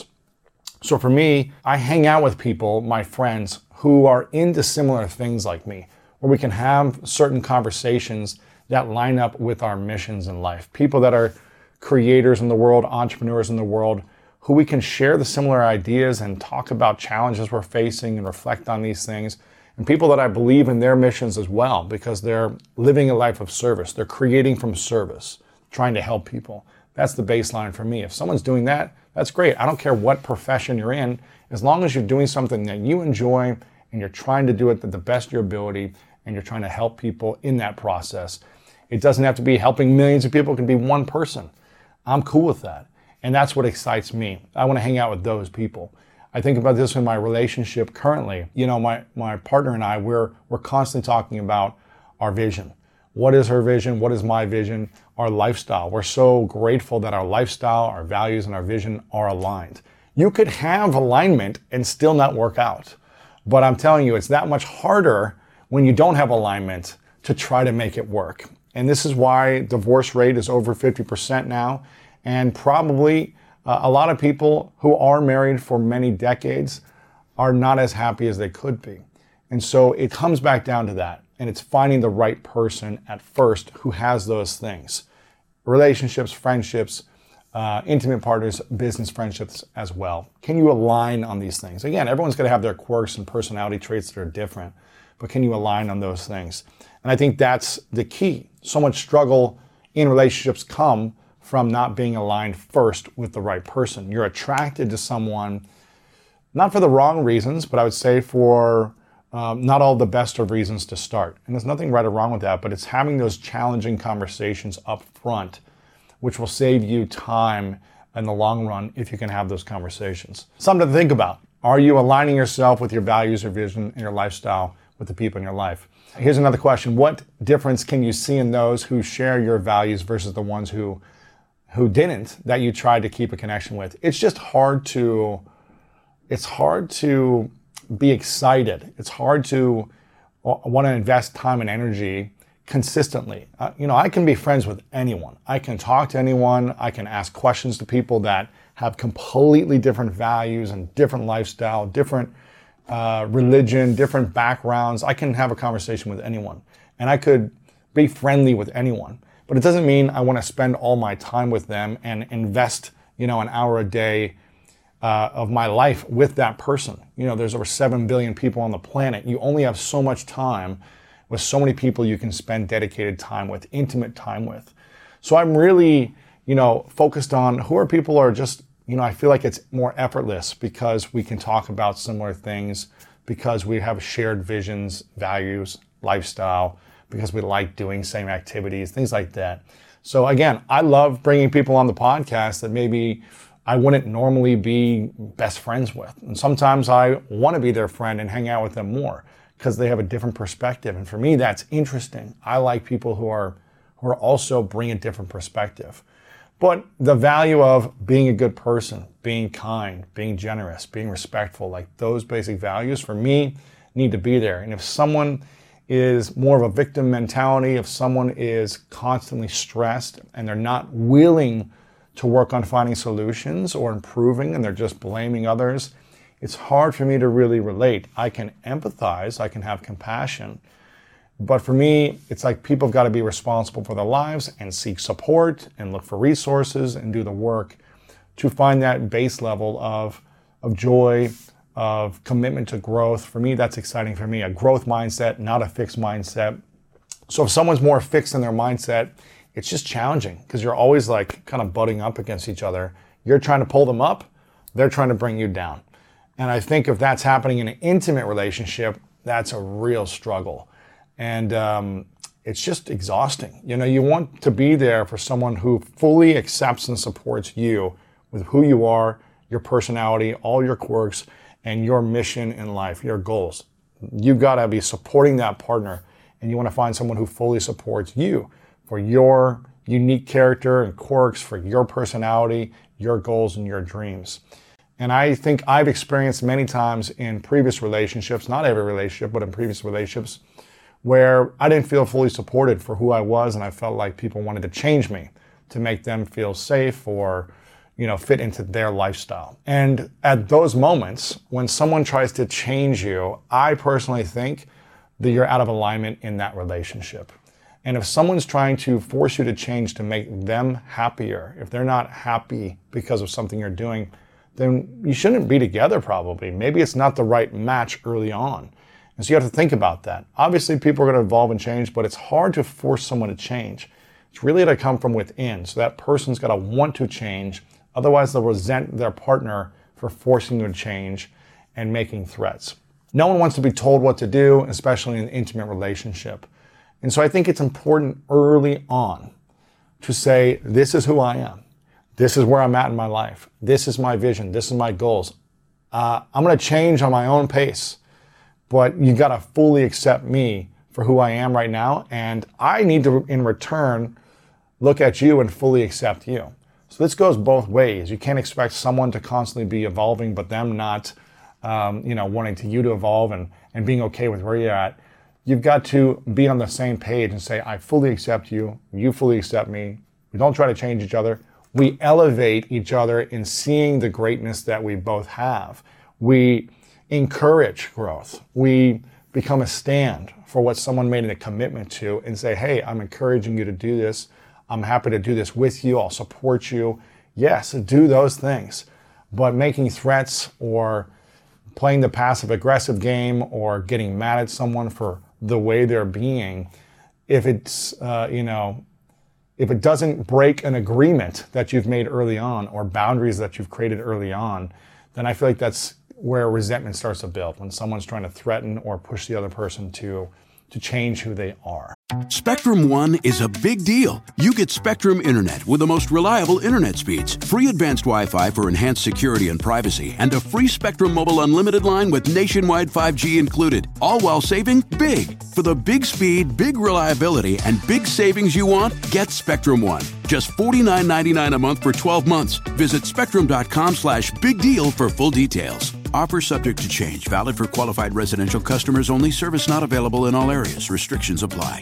S4: So for me, I hang out with people, my friends, who are into similar things like me, where we can have certain conversations that line up with our missions in life. People that are creators in the world, entrepreneurs in the world, who we can share the similar ideas and talk about challenges we're facing and reflect on these things. And people that I believe in their missions as well, because they're living a life of service. They're creating from service, trying to help people. That's the baseline for me. If someone's doing that, that's great. I don't care what profession you're in, as long as you're doing something that you enjoy and you're trying to do it to the best of your ability and you're trying to help people in that process. It doesn't have to be helping millions of people. It can be one person. I'm cool with that. And that's what excites me. I want to hang out with those people. I think about this in my relationship currently. My partner and I, we're constantly talking about our vision. What is her vision? What is my vision? Our lifestyle. We're so grateful that our lifestyle, our values, and our vision are aligned. You could have alignment and still not work out. But I'm telling you, it's that much harder when you don't have alignment to try to make it work. And this is why divorce rate is over 50% now. And probably a lot of people who are married for many decades are not as happy as they could be. And so it comes back down to that. And it's finding the right person at first who has those things. Relationships, friendships, intimate partners, business friendships as well. Can you align on these things? Again, everyone's going to have their quirks and personality traits that are different, but can you align on those things? And I think that's the key. So much struggle in relationships come from not being aligned first with the right person. You're attracted to someone, not for the wrong reasons, but I would say for not all the best of reasons to start. And there's nothing right or wrong with that, but it's having those challenging conversations up front, which will save you time in the long run if you can have those conversations. Something to think about. Are you aligning yourself with your values, your vision, and your lifestyle with the people in your life? Here's another question. What difference can you see in those who share your values versus the ones who didn't, that you tried to keep a connection with? It's just hard to be excited. It's hard to want to invest time and energy consistently. I can be friends with anyone. I can talk to anyone. I can ask questions to people that have completely different values and different lifestyle, different religion, different backgrounds. I can have a conversation with anyone, and I could be friendly with anyone. But it doesn't mean I want to spend all my time with them and invest, an hour a day of my life with that person. There's over 7 billion people on the planet. You only have so much time with so many people you can spend dedicated time with, intimate time with. So I'm really, focused on who are people who are just, I feel like it's more effortless because we can talk about similar things, because we have shared visions, values, lifestyle, because we like doing same activities, things like that. So again, I love bringing people on the podcast that maybe I wouldn't normally be best friends with. And sometimes I want to be their friend and hang out with them more because they have a different perspective. And for me, that's interesting. I like people who are also bring a different perspective. But the value of being a good person, being kind, being generous, being respectful, like those basic values for me need to be there. And if someone is more of a victim mentality, if someone is constantly stressed and they're not willing to work on finding solutions or improving and they're just blaming others, it's hard for me to really relate. I can empathize, I can have compassion, but for me, it's like people have got to be responsible for their lives and seek support and look for resources and do the work to find that base level of joy, of commitment to growth. For me, that's exciting for me, a growth mindset, not a fixed mindset. So if someone's more fixed in their mindset, it's just challenging because you're always like kind of butting up against each other. You're trying to pull them up, they're trying to bring you down. And I think if that's happening in an intimate relationship, that's a real struggle. And it's just exhausting. You want to be there for someone who fully accepts and supports you with who you are, your personality, all your quirks, and your mission in life, your goals. You've got to be supporting that partner, and you want to find someone who fully supports you for your unique character and quirks, for your personality, your goals, and your dreams. And I think I've experienced many times in previous relationships, not every relationship, but in previous relationships, where I didn't feel fully supported for who I was, and I felt like people wanted to change me to make them feel safe or fit into their lifestyle. And at those moments, when someone tries to change you, I personally think that you're out of alignment in that relationship. And if someone's trying to force you to change to make them happier, if they're not happy because of something you're doing, then you shouldn't be together probably. Maybe it's not the right match early on. And so you have to think about that. Obviously, people are going to evolve and change, but it's hard to force someone to change. It's really got to come from within. So that person's got to want to change. Otherwise, they'll resent their partner for forcing them to change and making threats. No one wants to be told what to do, especially in an intimate relationship. And so I think it's important early on to say, this is who I am. This is where I'm at in my life. This is my vision. This is my goals. I'm going to change on my own pace, but you got to fully accept me for who I am right now. And I need to, in return, look at you and fully accept you. So this goes both ways. You can't expect someone to constantly be evolving, but them not, wanting you to evolve and being okay with where you're at. You've got to be on the same page and say, I fully accept you. You fully accept me. We don't try to change each other. We elevate each other in seeing the greatness that we both have. We encourage growth. We become a stand for what someone made a commitment to and say, hey, I'm encouraging you to do this. I'm happy to do this with you. I'll support you. Yes, do those things. But making threats or playing the passive aggressive game or getting mad at someone for the way they're being, if it's, if it doesn't break an agreement that you've made early on or boundaries that you've created early on, then I feel like that's where resentment starts to build, when someone's trying to threaten or push the other person to change who they are.
S6: Spectrum One is a big deal. You get Spectrum Internet with the most reliable internet speeds, free advanced Wi-Fi for enhanced security and privacy, and a free Spectrum Mobile Unlimited line with nationwide 5G included, all while saving big. For the big speed, big reliability, and big savings you want, get Spectrum One. Just $49.99 a month for 12 months. Visit spectrum.com/big deal for full details. Offer subject to change. Valid for qualified residential customers only. Service not available in all areas. Restrictions apply.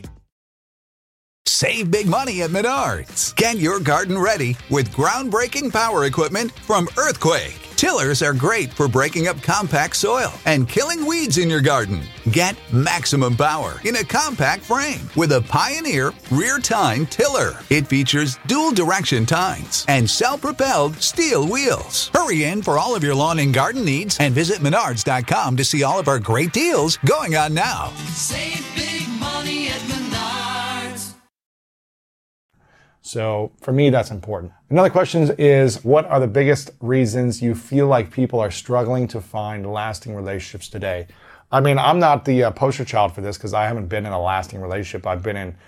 S7: Save big money at Menards. Get your garden ready with groundbreaking power equipment from Earthquake. Tillers are great for breaking up compact soil and killing weeds in your garden. Get maximum power in a compact frame with a Pioneer rear tine tiller. It features dual direction tines and self-propelled steel wheels. Hurry in for all of your lawn and garden needs and visit Menards.com to see all of our great deals going on now.
S8: Save big money at Menards.
S4: So for me, that's important. Another question is, what are the biggest reasons you feel like people are struggling to find lasting relationships today? I mean, I'm not the poster child for this because I haven't been in a lasting relationship. I've been in,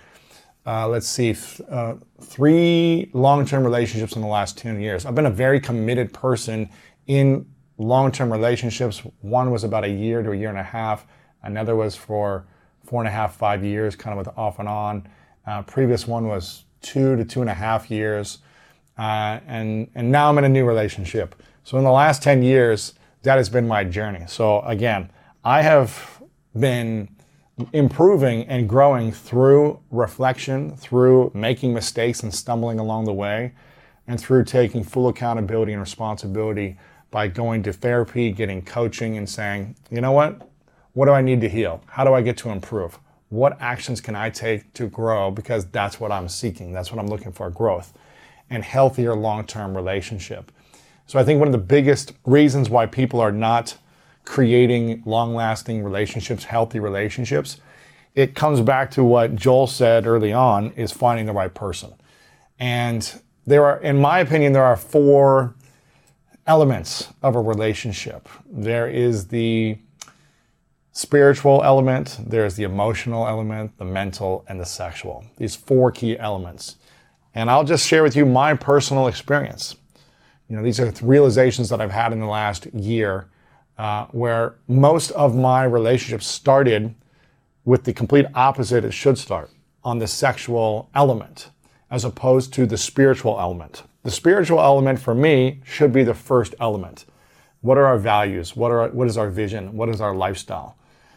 S4: 3 long-term relationships in the last 10 years. I've been a very committed person in long-term relationships. One was about a year to a year and a half. Another was for 4.5, 5 years, kind of with off and on. Previous one was 2 to 2.5 years. And now I'm in a new relationship. So in the last 10 years, that has been my journey. So again, I have been improving and growing through reflection, through making mistakes and stumbling along the way, and through taking full accountability and responsibility by going to therapy, getting coaching, and saying, you know what? What do I need to heal? How do I get to improve? What actions can I take to grow? Because that's what I'm seeking. That's what I'm looking for, growth and healthier long-term relationship. So I think one of the biggest reasons why people are not creating long-lasting relationships, healthy relationships, it comes back to what Joel said early on, is finding the right person. And there are, in my opinion, there are 4 elements of a relationship. There is the spiritual element, there's the emotional element, the mental, and the sexual. These 4 key elements. And I'll just share with you my personal experience. These are realizations that I've had in the last year, where most of my relationships started with the complete opposite it should start, on the sexual element, as opposed to the spiritual element. The spiritual element for me should be the first element. What are our values? What is our vision? What is our lifestyle?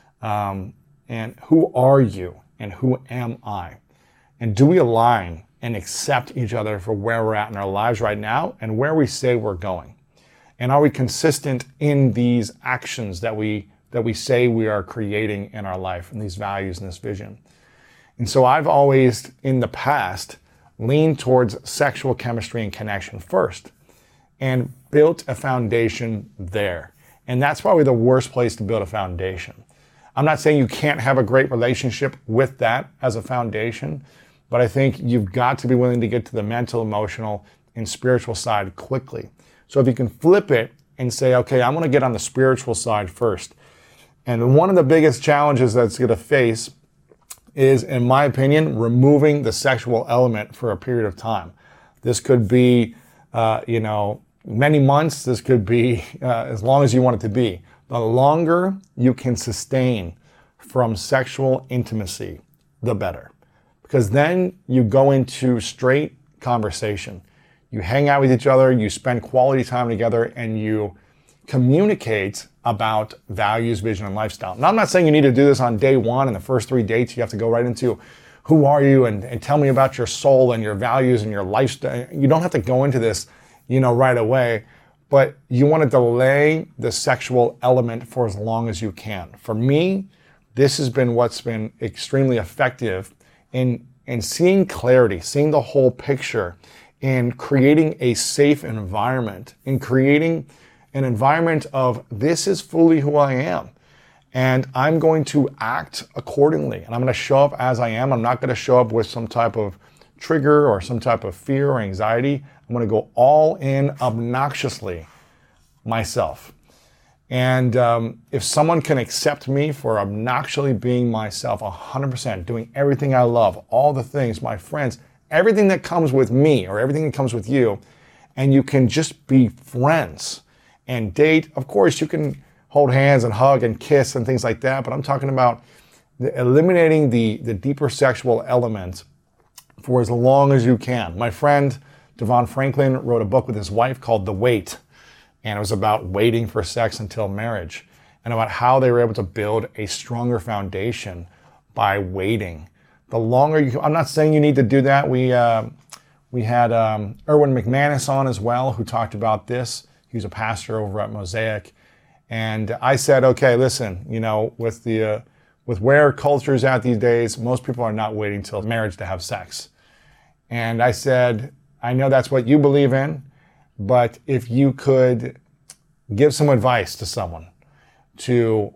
S4: And who are you? And who am I? And do we align and accept each other for where we're at in our lives right now and where we say we're going? And are we consistent in these actions that we say we are creating in our life, and these values and this vision? And so I've always, in the past, leaned towards sexual chemistry and connection first and built a foundation there. And that's probably the worst place to build a foundation. I'm not saying you can't have a great relationship with that as a foundation, but I think you've got to be willing to get to the mental, emotional, and spiritual side quickly. So if you can flip it and say, okay, I want to get on the spiritual side first. And one of the biggest challenges that's going to face is, in my opinion, removing the sexual element for a period of time. This could be, many months. This could be as long as you want it to be. The longer you can sustain from sexual intimacy, the better. Because then you go into straight conversation. You hang out with each other, you spend quality time together, and you communicate about values, vision, and lifestyle. Now, I'm not saying you need to do this on day 1 and the first 3 dates. You have to go right into who are you and tell me about your soul and your values and your lifestyle. You don't have to go into this, right away, but you want to delay the sexual element for as long as you can. For me, this has been what's been extremely effective in seeing clarity, seeing the whole picture, in creating a safe environment, in creating an environment of, this is fully who I am. And I'm going to act accordingly. And I'm going to show up as I am. I'm not going to show up with some type of trigger or some type of fear or anxiety. I'm going to go all in obnoxiously myself. And if someone can accept me for obnoxiously being myself 100%, doing everything I love, all the things, my friends, everything that comes with me or everything that comes with you, and you can just be friends and date. Of course, you can hold hands and hug and kiss and things like that, but I'm talking about eliminating the deeper sexual element for as long as you can. My friend Devon Franklin wrote a book with his wife called The Wait, and it was about waiting for sex until marriage and about how they were able to build a stronger foundation by waiting. The longer you, I'm not saying you need to do that. We had Erwin McManus on as well, who talked about this. He was a pastor over at Mosaic. And I said, okay, listen, with where culture is at these days, most people are not waiting till marriage to have sex. And I said, I know that's what you believe in, but if you could give some advice to someone to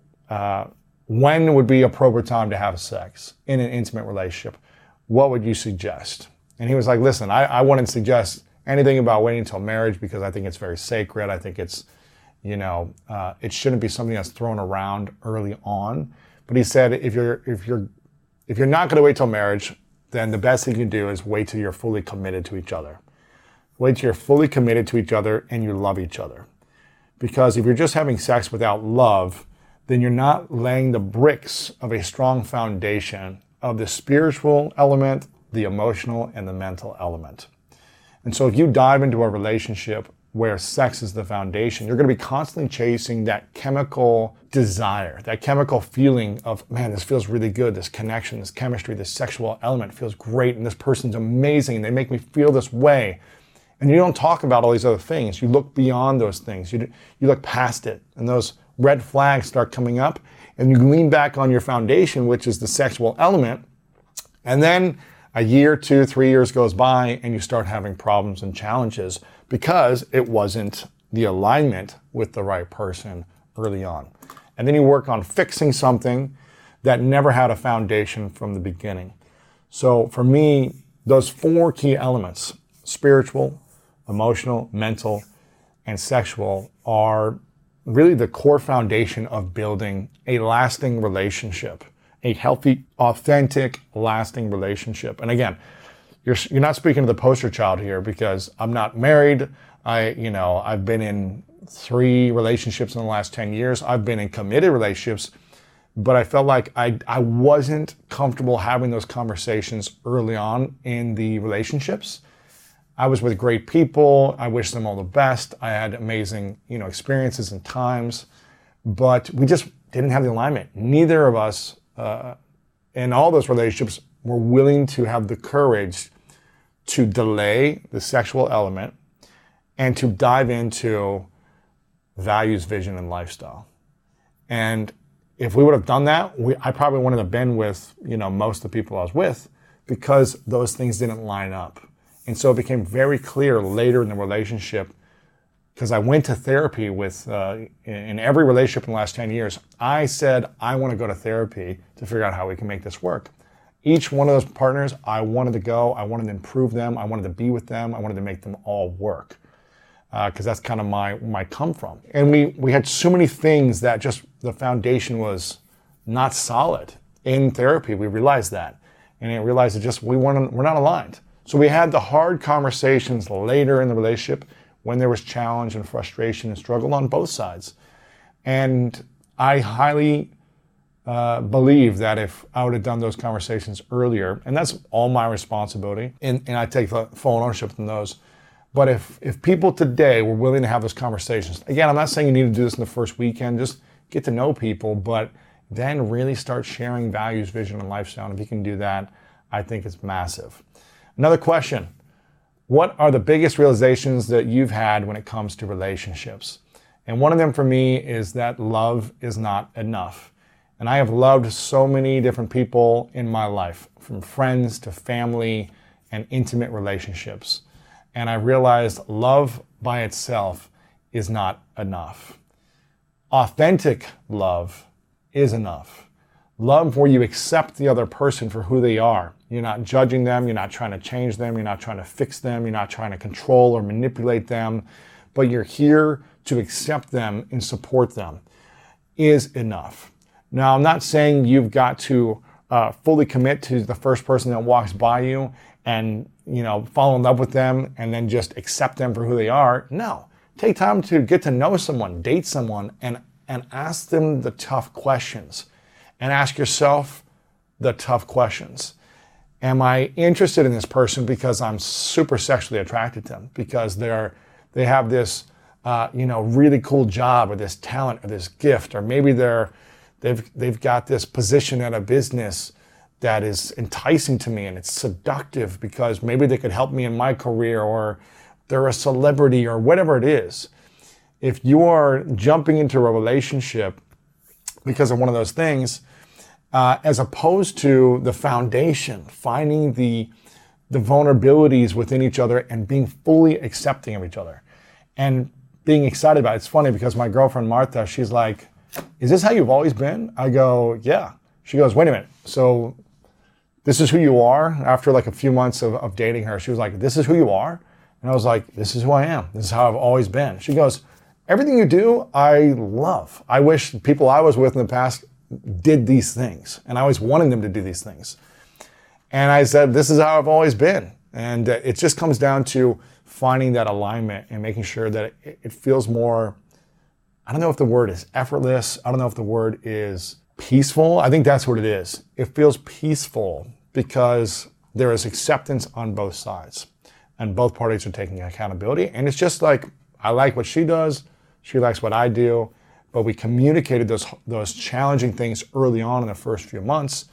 S4: when would be appropriate time to have sex in an intimate relationship, what would you suggest? And he was like, listen, I wouldn't suggest anything about waiting until marriage because I think it's very sacred. I think it's, it shouldn't be something that's thrown around early on. But he said, if you're not going to wait till marriage, then the best thing you can do is wait till you're fully committed to each other. Wait till you're fully committed to each other and you love each other. Because if you're just having sex without love, then you're not laying the bricks of a strong foundation of the spiritual element, the emotional, and the mental element. And so if you dive into a relationship where sex is the foundation, you're going to be constantly chasing that chemical desire, that chemical feeling of, man, this feels really good, this connection, this chemistry, this sexual element feels great, and this person's amazing, and they make me feel this way. And you don't talk about all these other things. You look beyond those things. You look past it, and those red flags start coming up, and you lean back on your foundation, which is the sexual element, and then a year, 2, 3 years goes by, and you start having problems and challenges because it wasn't the alignment with the right person early on. And then you work on fixing something that never had a foundation from the beginning. So for me, those 4 key elements, spiritual, emotional, mental, and sexual, are really the core foundation of building a lasting relationship, a healthy, authentic, lasting relationship. And again, you're not speaking to the poster child here because I'm not married. I've been in 3 relationships in the last 10 years. I've been in committed relationships, but I felt like I wasn't comfortable having those conversations early on in the relationships. I was with great people. I wish them all the best. I had amazing, experiences and times, but we just didn't have the alignment. Neither of us in all those relationships were willing to have the courage to delay the sexual element and to dive into values, vision, and lifestyle. And if we would have done that, I probably wouldn't have been with, most of the people I was with because those things didn't line up. And so it became very clear later in the relationship, because I went to therapy with, in every relationship in the last 10 years, I said, I want to go to therapy to figure out how we can make this work. Each one of those partners, I wanted to go, I wanted to improve them, I wanted to be with them, I wanted to make them all work. Because that's kind of my come from. And we had so many things that just the foundation was not solid. In therapy, we realized that. And I realized that just we're not aligned. So we had the hard conversations later in the relationship when there was challenge and frustration and struggle on both sides. And I highly believe that if I would have done those conversations earlier, and that's all my responsibility, and I take full ownership in those, but if people today were willing to have those conversations, again, I'm not saying you need to do this in the first weekend, just get to know people, but then really start sharing values, vision, and lifestyle. And if you can do that, I think it's massive. Another question, what are the biggest realizations that you've had when it comes to relationships? And one of them for me is that love is not enough. And I have loved so many different people in my life, from friends to family and intimate relationships. And I realized love by itself is not enough. Authentic love is enough. Love where you accept the other person for who they are. You're not judging them, you're not trying to change them, you're not trying to fix them, you're not trying to control or manipulate them, but you're here to accept them and support them, is enough. Now, I'm not saying you've got to fully commit to the first person that walks by you and fall in love with them and then just accept them for who they are. No, take time to get to know someone, date someone, and ask them the tough questions. And ask yourself the tough questions. Am I interested in this person because I'm super sexually attracted to them? Because they have this, really cool job or this talent or this gift, or maybe they've got this position at a business that is enticing to me and it's seductive because maybe they could help me in my career, or they're a celebrity, or whatever it is. If you are jumping into a relationship because of one of those things, as opposed to the foundation, finding the vulnerabilities within each other and being fully accepting of each other and being excited about it. It's funny because my girlfriend Martha, she's like, is this how you've always been? I go, yeah. She goes, wait a minute. So this is who you are. After like a few months of dating her, she was like, this is who you are? And I was like, this is who I am. This is how I've always been. She goes, everything you do, I love. I wish people I was with in the past did these things. And I always wanted them to do these things. And I said, this is how I've always been. And it just comes down to finding that alignment and making sure that it feels more, I don't know if the word is effortless. I don't know if the word is peaceful. I think that's what it is. It feels peaceful because there is acceptance on both sides and both parties are taking accountability. And it's just like, I like what she does. She likes what I do. But we communicated those challenging things early on in the first few months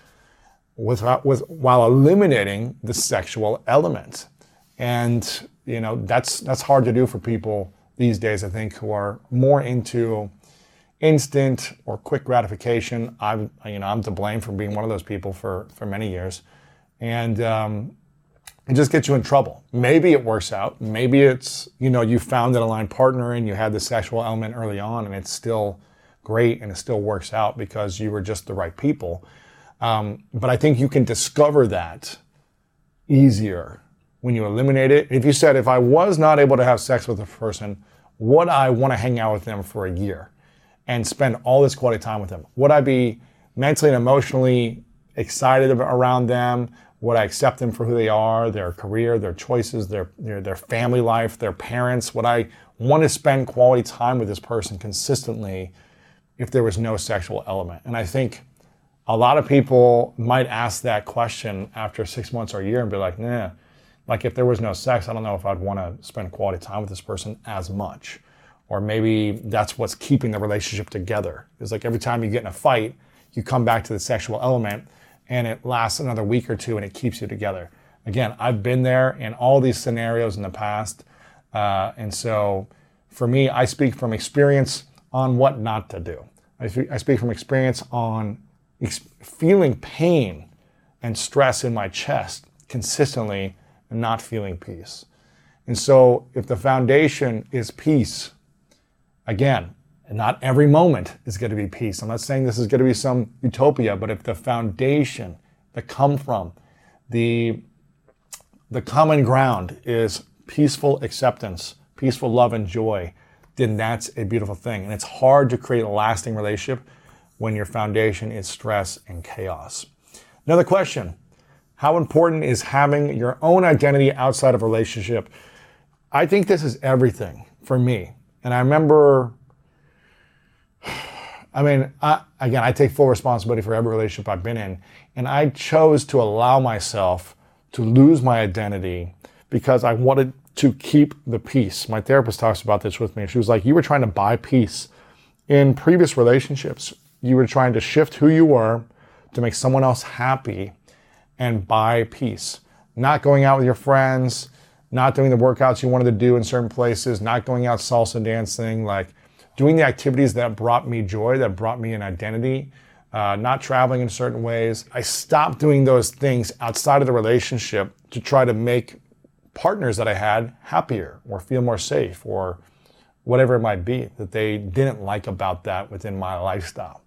S4: while eliminating the sexual element. And, that's hard to do for people these days, I think, who are more into instant or quick gratification. I'm to blame for being one of those people for many years. And it just gets you in trouble. Maybe it works out. Maybe it's, you found an aligned partner and you had the sexual element early on and it's still great and it still works out because you were just the right people. But I think you can discover that easier when you eliminate it. If you said, if I was not able to have sex with a person, would I want to hang out with them for a year and spend all this quality time with them? Would I be mentally and emotionally excited around them? Would I accept them for who they are, their career, their choices, their family life, their parents? Would I want to spend quality time with this person consistently if there was no sexual element? And I think a lot of people might ask that question after 6 months or a year and be like, nah, like if there was no sex, I don't know if I'd want to spend quality time with this person as much. Or maybe that's what's keeping the relationship together. It's like every time you get in a fight, you come back to the sexual element and it lasts another week or two and it keeps you together. Again, I've been there in all these scenarios in the past. And so for me, I speak from experience on what not to do. I speak from experience on feeling pain and stress in my chest consistently and not feeling peace. And so if the foundation is peace, again, not every moment is going to be peace. I'm not saying this is going to be some utopia, but if the foundation, the come from, the common ground is peaceful acceptance, peaceful love and joy, then that's a beautiful thing. And it's hard to create a lasting relationship when your foundation is stress and chaos. Another question, how important is having your own identity outside of a relationship? I think this is everything for me. And I remember, I take full responsibility for every relationship I've been in. And I chose to allow myself to lose my identity because I wanted to keep the peace. My therapist talks about this with me. She was like, you were trying to buy peace in previous relationships. You were trying to shift who you were to make someone else happy and buy peace. Not going out with your friends, not doing the workouts you wanted to do in certain places, not going out salsa dancing, like doing the activities that brought me joy, that brought me an identity, not traveling in certain ways. I stopped doing those things outside of the relationship to try to make partners that I had happier or feel more safe or whatever it might be that they didn't like about that within my lifestyle.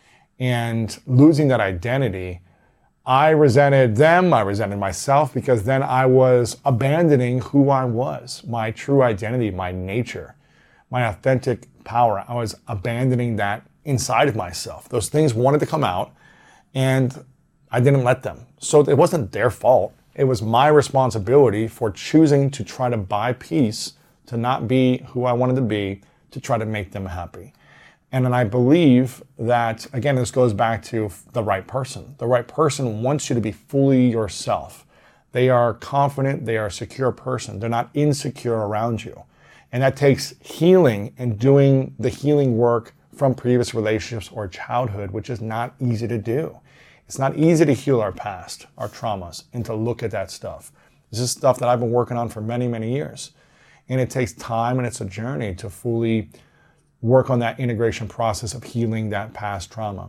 S4: And losing that identity, I resented them, I resented myself because then I was abandoning who I was, my true identity, my nature, my authentic power. I was abandoning that inside of myself. Those things wanted to come out and I didn't let them. So it wasn't their fault. It was my responsibility for choosing to try to buy peace, to not be who I wanted to be, to try to make them happy. And then I believe that, again, this goes back to the right person. The right person wants you to be fully yourself. They are confident, they are a secure person. They're not insecure around you. And that takes healing and doing the healing work from previous relationships or childhood, which is not easy to do. It's not easy to heal our past, our traumas, and to look at that stuff. This is stuff that I've been working on for many, many years. And it takes time and it's a journey to fully work on that integration process of healing that past trauma.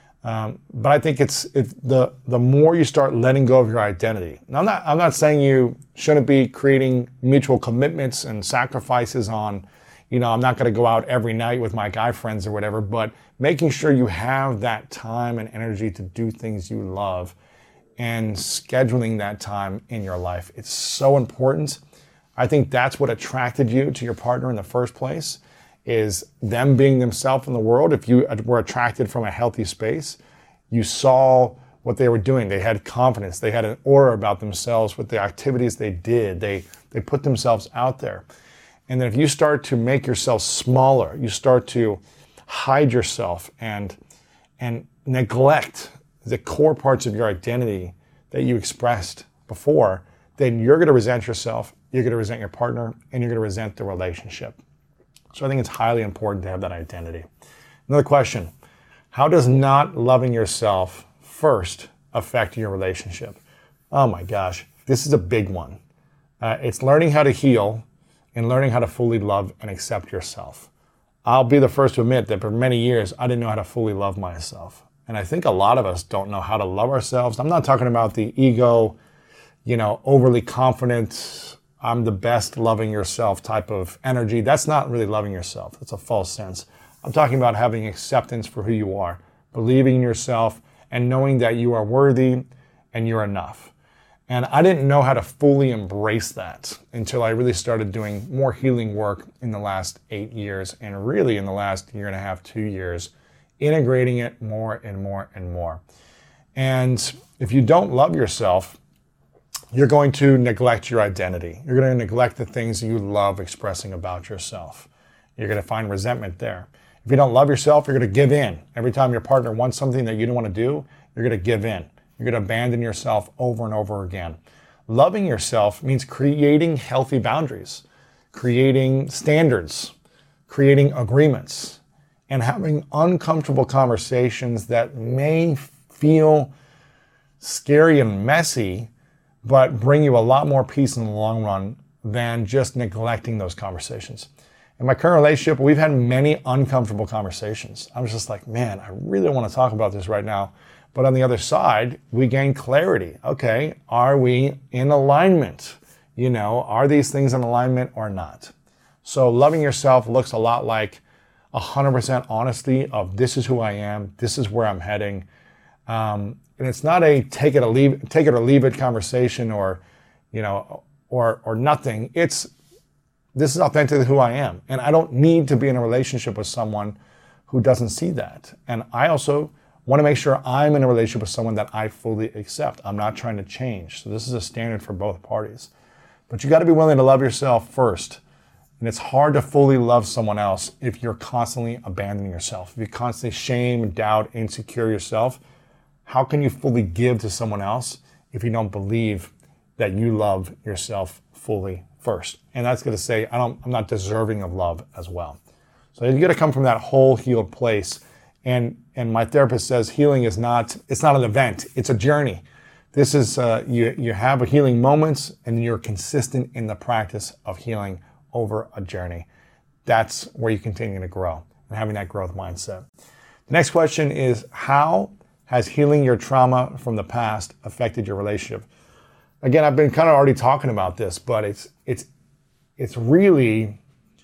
S4: But I think it's the more you start letting go of your identity. Now, I'm not saying you shouldn't be creating mutual commitments and sacrifices on, I'm not going to go out every night with my guy friends or whatever, but making sure you have that time and energy to do things you love and scheduling that time in your life. It's so important. I think that's what attracted you to your partner in the first place, is them being themselves in the world. If you were attracted from a healthy space, you saw what they were doing. They had confidence. They had an aura about themselves with the activities they did. They put themselves out there. And then if you start to make yourself smaller, you start to hide yourself and neglect the core parts of your identity that you expressed before, then you're going to resent yourself, you're going to resent your partner, and you're going to resent the relationship. So I think it's highly important to have that identity. Another question: how does not loving yourself first affect your relationship? Oh my gosh, this is a big one. It's learning how to heal and learning how to fully love and accept yourself. I'll be the first to admit that for many years, I didn't know how to fully love myself. And I think a lot of us don't know how to love ourselves. I'm not talking about the ego, overly confident, I'm the best, loving yourself type of energy. That's not really loving yourself. That's a false sense. I'm talking about having acceptance for who you are, believing in yourself, and knowing that you are worthy and you're enough. And I didn't know how to fully embrace that until I really started doing more healing work in the last 8 years, and really in the last 1.5 to 2 years, integrating it more and more and more. And if you don't love yourself, you're going to neglect your identity. You're going to neglect the things you love expressing about yourself. You're going to find resentment there. If you don't love yourself, you're going to give in. Every time your partner wants something that you don't want to do, you're going to give in. You're going to abandon yourself over and over again. Loving yourself means creating healthy boundaries, creating standards, creating agreements, and having uncomfortable conversations that may feel scary and messy, but bring you a lot more peace in the long run than just neglecting those conversations. In my current relationship, we've had many uncomfortable conversations. I was just like, man, I really want to talk about this right now. But on the other side, we gain clarity. Okay, are we in alignment? Are these things in alignment or not? So loving yourself looks a lot like 100% honesty of this is who I am, this is where I'm heading. And it's not a take it or leave it conversation or nothing. This is authentically who I am. And I don't need to be in a relationship with someone who doesn't see that. And I also want to make sure I'm in a relationship with someone that I fully accept. I'm not trying to change. So this is a standard for both parties. But you got to be willing to love yourself first. And it's hard to fully love someone else if you're constantly abandoning yourself. If you constantly shame, doubt, insecure yourself, how can you fully give to someone else if you don't believe that you love yourself fully first? And that's going to say, I'm not deserving of love as well. So you got to come from that whole healed place. And my therapist says healing it's not an event, it's a journey. This is, you have a healing moments and you're consistent in the practice of healing over a journey. That's where you continue to grow and having that growth mindset. The next question is, how has healing your trauma from the past affected your relationship? Again, I've been kind of already talking about this, but it's really,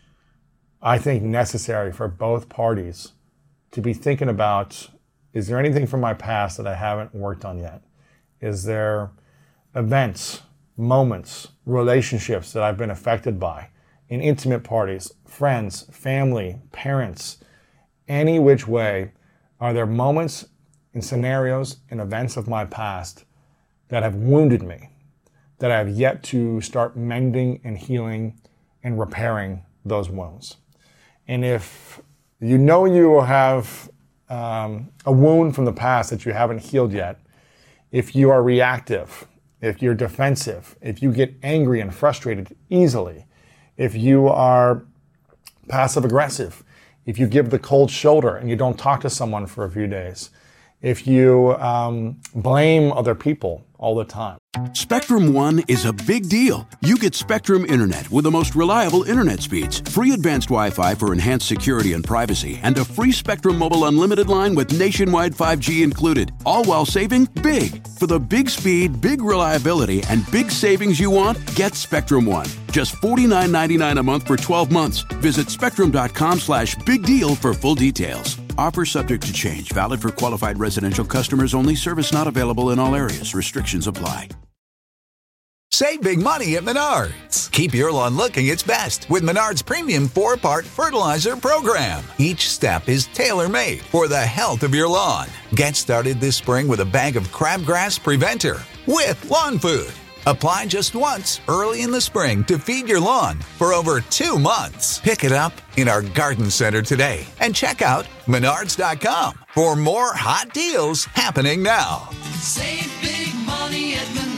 S4: I think, necessary for both parties to be thinking about, is there anything from my past that I haven't worked on yet? Is there events, moments, relationships that I've been affected by in intimate parties, friends, family, parents, any which way? Are there moments and scenarios and events of my past that have wounded me, that I have yet to start mending and healing and repairing those wounds? And if you will have a wound from the past that you haven't healed yet, if you are reactive, if you're defensive, if you get angry and frustrated easily, if you are passive aggressive, if you give the cold shoulder and you don't talk to someone for a few days, if you blame other people all the time.
S6: Spectrum One is a big deal. You get Spectrum Internet with the most reliable internet speeds, free advanced Wi-Fi for enhanced security and privacy, and a free Spectrum Mobile Unlimited line with nationwide 5G included, all while saving big. For the big speed, big reliability, and big savings you want, get Spectrum One. Just $49.99 a month for 12 months. Visit spectrum.com/big deal for full details. Offer subject to change. Valid for qualified residential customers only. Service not available in all areas. Restrictions apply.
S7: Save big money at Menards. Keep your lawn looking its best with Menards Premium 4-Part Fertilizer Program. Each step is tailor-made for the health of your lawn. Get started this spring with a bag of Crabgrass Preventer with lawn food. Apply just once early in the spring to feed your lawn for over 2 months. Pick it up in our garden center today and check out Menards.com for more hot deals happening now.
S8: Save big money at Menards.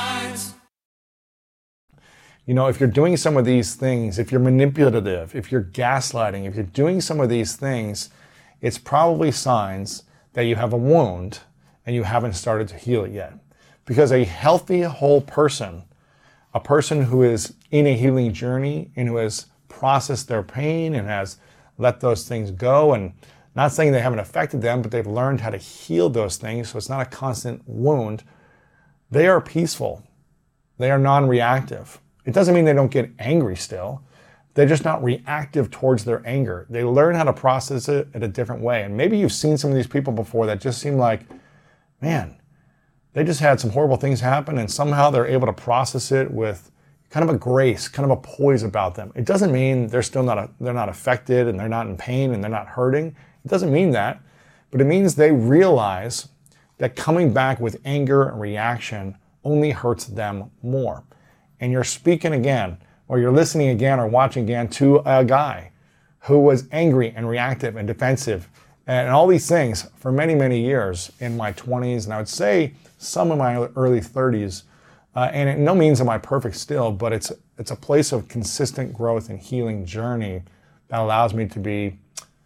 S2: You know, if you're doing some of these things, if you're manipulative, if you're gaslighting, if you're doing some of these things, it's probably signs that you have a wound and you haven't started to heal it yet. Because a healthy, whole person, a person who is in a healing journey and who has processed their pain and has let those things go, and not saying they haven't affected them, but they've learned how to heal those things so it's not a constant wound, they are peaceful. They are non-reactive. It doesn't mean they don't get angry still. They're just not reactive towards their anger. They learn how to process it in a different way. And maybe you've seen some of these people before that just seem like, man, they just had some horrible things happen and somehow they're able to process it with kind of a grace, kind of a poise about them. It doesn't mean they're not affected and they're not in pain and they're not hurting. It doesn't mean that, but it means they realize that coming back with anger and reaction only hurts them more. And you're speaking again, or you're listening again or watching again to a guy who was angry and reactive and defensive and all these things for many, many years in my 20s, and I would say some in my early 30s. And in no means am I perfect still, but it's a place of consistent growth and healing journey that allows me to be,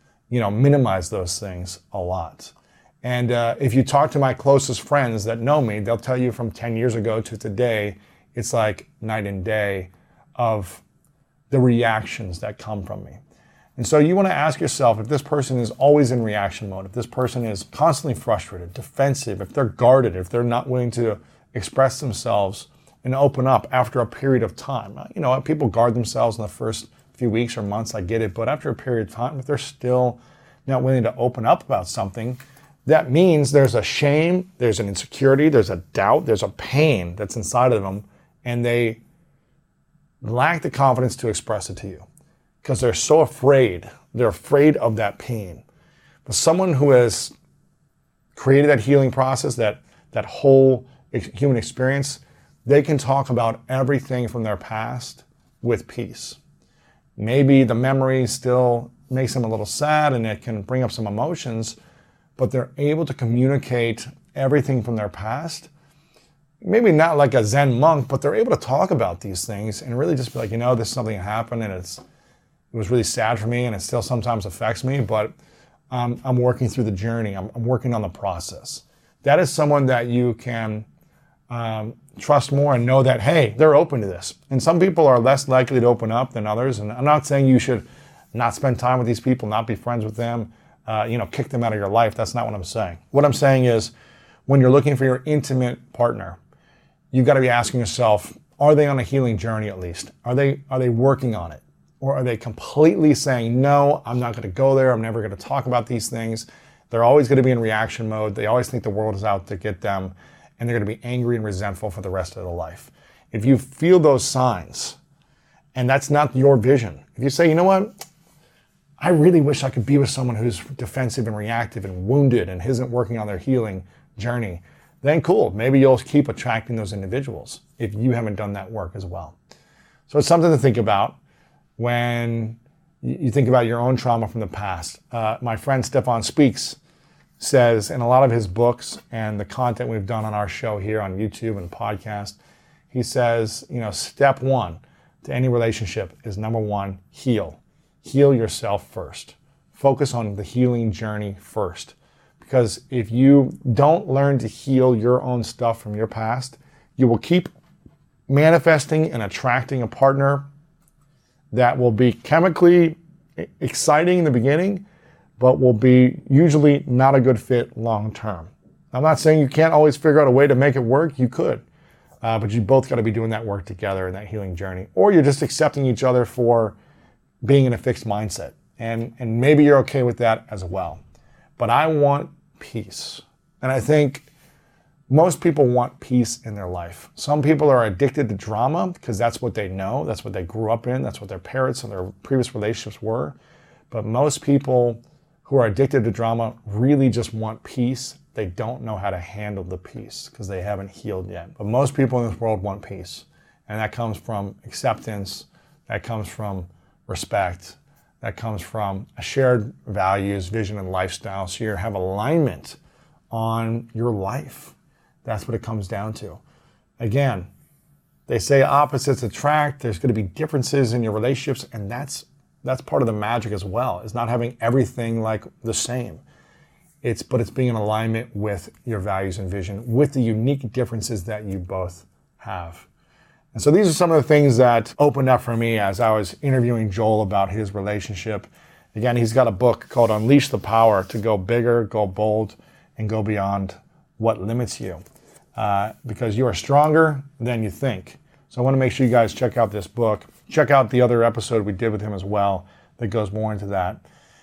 S2: minimize those things a lot. And if you talk to my closest friends that know me, they'll tell you from 10 years ago to today, it's like night and day of the reactions that come from me. And so you want to ask yourself, if this person is always in reaction mode, if this person is constantly frustrated, defensive, if they're guarded, if they're not willing to express themselves and open up after a period of time. People guard themselves in the first few weeks or months, I get it, but after a period of time, if they're still not willing to open up about something, that means there's a shame, there's an insecurity, there's a doubt, there's a pain that's inside of them, and they lack the confidence to express it to you because they're so afraid. They're afraid of that pain. But someone who has created that healing process, that whole human experience, they can talk about everything from their past with peace. Maybe the memory still makes them a little sad and it can bring up some emotions, but they're able to communicate everything from their past. Maybe not like a Zen monk, but they're able to talk about these things and really just be like, this is something that happened and it was really sad for me and it still sometimes affects me, but I'm working through the journey. I'm working on the process. That is someone that you can trust more and know that, hey, they're open to this. And some people are less likely to open up than others. And I'm not saying you should not spend time with these people, not be friends with them, kick them out of your life. That's not what I'm saying. What I'm saying is when you're looking for your intimate partner, you've got to be asking yourself, are they on a healing journey at least? Are they working on it? Or are they completely saying, no, I'm not going to go there. I'm never going to talk about these things. They're always going to be in reaction mode. They always think the world is out to get them. And they're going to be angry and resentful for the rest of their life. If you feel those signs, and that's not your vision, if you say, you know what, I really wish I could be with someone who's defensive and reactive and wounded and isn't working on their healing journey, then cool. Maybe you'll keep attracting those individuals if you haven't done that work as well. So it's something to think about when you think about your own trauma from the past. My friend Stefan Speaks says in a lot of his books and the content we've done on our show here on YouTube and podcast, he says, step one to any relationship is number one, heal. Heal yourself first. Focus on the healing journey first. Because if you don't learn to heal your own stuff from your past, you will keep manifesting and attracting a partner that will be chemically exciting in the beginning, but will be usually not a good fit long term. I'm not saying you can't always figure out a way to make it work. You could, but you both got to be doing that work together in that healing journey. Or you're just accepting each other for being in a fixed mindset. And maybe you're okay with that as well.
S4: but I want peace. And I think most people want peace in their life. Some people are addicted to drama because that's what they know, that's what they grew up in, that's what their parents and their previous relationships were. But most people who are addicted to drama really just want peace. They don't know how to handle the peace because they haven't healed yet. But most people in this world want peace. And that comes from acceptance, that comes from respect, that comes from a shared values, vision, and lifestyle. So you have alignment on your life. That's what it comes down to. Again, they say opposites attract. There's going to be differences in your relationships, and that's part of the magic as well, is not having everything like the same. But it's being in alignment with your values and vision, with the unique differences that you both have. And so these are some of the things that opened up for me as I was interviewing Joel about his relationship. Again, he's got a book called Unleash the Power to Go Bigger, Go Bold, and Go Beyond What Limits You. Because you are stronger than you think. So I want to make sure you guys check out this book. Check out the other episode we did with him as well that goes more into that.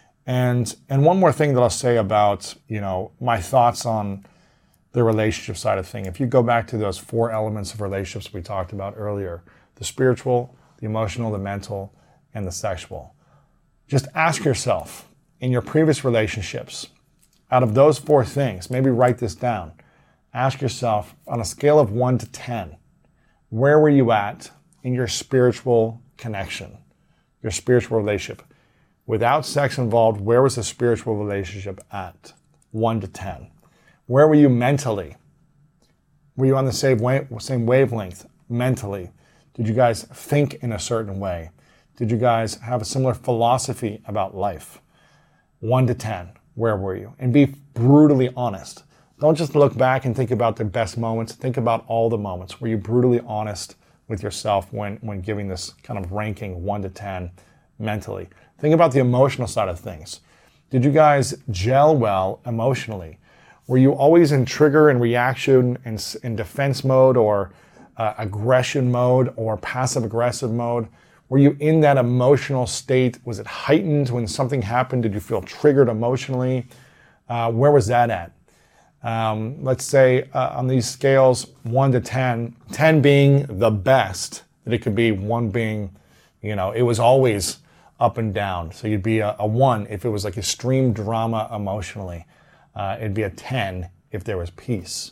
S4: And one more thing that I'll say about, my thoughts on the relationship side of thing. If you go back to those 4 elements of relationships we talked about earlier, the spiritual, the emotional, the mental, and the sexual. Just ask yourself, in your previous relationships, out of those 4 things, maybe write this down. Ask yourself, on a scale of 1 to 10, where were you at in your spiritual connection, your spiritual relationship? Without sex involved, where was the spiritual relationship at? 1 to 10. Where were you mentally? Were you on the same wavelength mentally? Did you guys think in a certain way? Did you guys have a similar philosophy about life? 1 to 10, where were you? And be brutally honest. Don't just look back and think about the best moments. Think about all the moments. Were you brutally honest with yourself when giving this kind of ranking 1 to 10 mentally? Think about the emotional side of things. Did you guys gel well emotionally? Were you always in trigger and reaction and in defense mode or aggression mode or passive aggressive mode? Were you in that emotional state? Was it heightened when something happened? Did you feel triggered emotionally? Where was that at? Let's say on these scales, 1 to 10, 10 being the best, that it could be 1 being, it was always up and down. So you'd be a 1 if it was like extreme drama emotionally. It'd be a 10 if there was peace,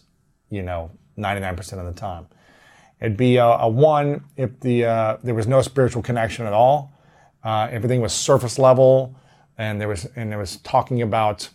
S4: 99% of the time. It'd be a 1 if there was no spiritual connection at all. Everything was surface level, and there was talking about,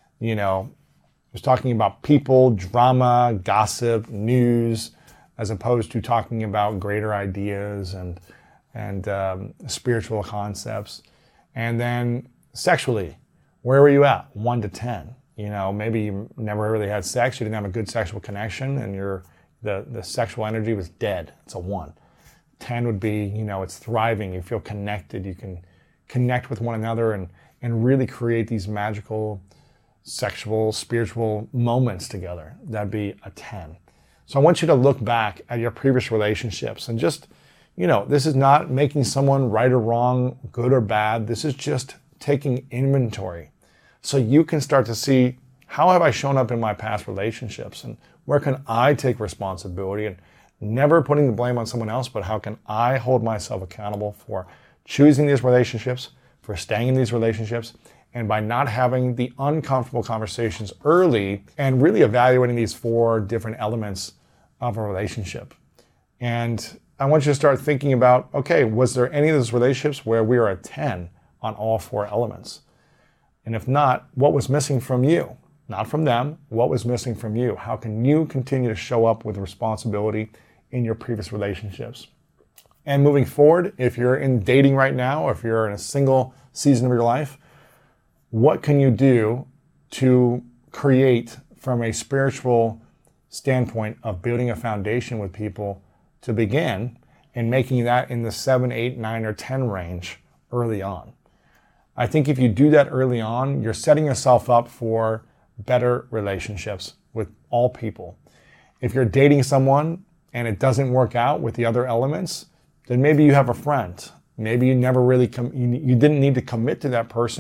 S4: people, drama, gossip, news, as opposed to talking about greater ideas and spiritual concepts. And then sexually, where were you at? 1 to 10. Maybe you never really had sex, you didn't have a good sexual connection, and the sexual energy was dead. It's a 1. 10 would be, it's thriving, you feel connected, you can connect with one another and really create these magical sexual, spiritual moments together. That'd be a 10. So I want you to look back at your previous relationships and just, this is not making someone right or wrong, good or bad. This is just taking inventory. So you can start to see, how have I shown up in my past relationships, and where can I take responsibility, and never putting the blame on someone else, but how can I hold myself accountable for choosing these relationships, for staying in these relationships, and by not having the uncomfortable conversations early and really evaluating these 4 different elements of a relationship. And I want you to start thinking about, okay, was there any of those relationships where we are a 10 on all 4 elements? And if not, what was missing from you? Not from them. What was missing from you? How can you continue to show up with responsibility in your previous relationships? And moving forward, if you're in dating right now, or if you're in a single season of your life, what can you do to create, from a spiritual standpoint of building a foundation with people to begin, and making that in the 7, 8, 9, or 10 range early on? I think if you do that early on, you're setting yourself up for better relationships with all people. If you're dating someone and it doesn't work out with the other elements, then maybe you have a friend. Maybe you never really you didn't need to commit to that person,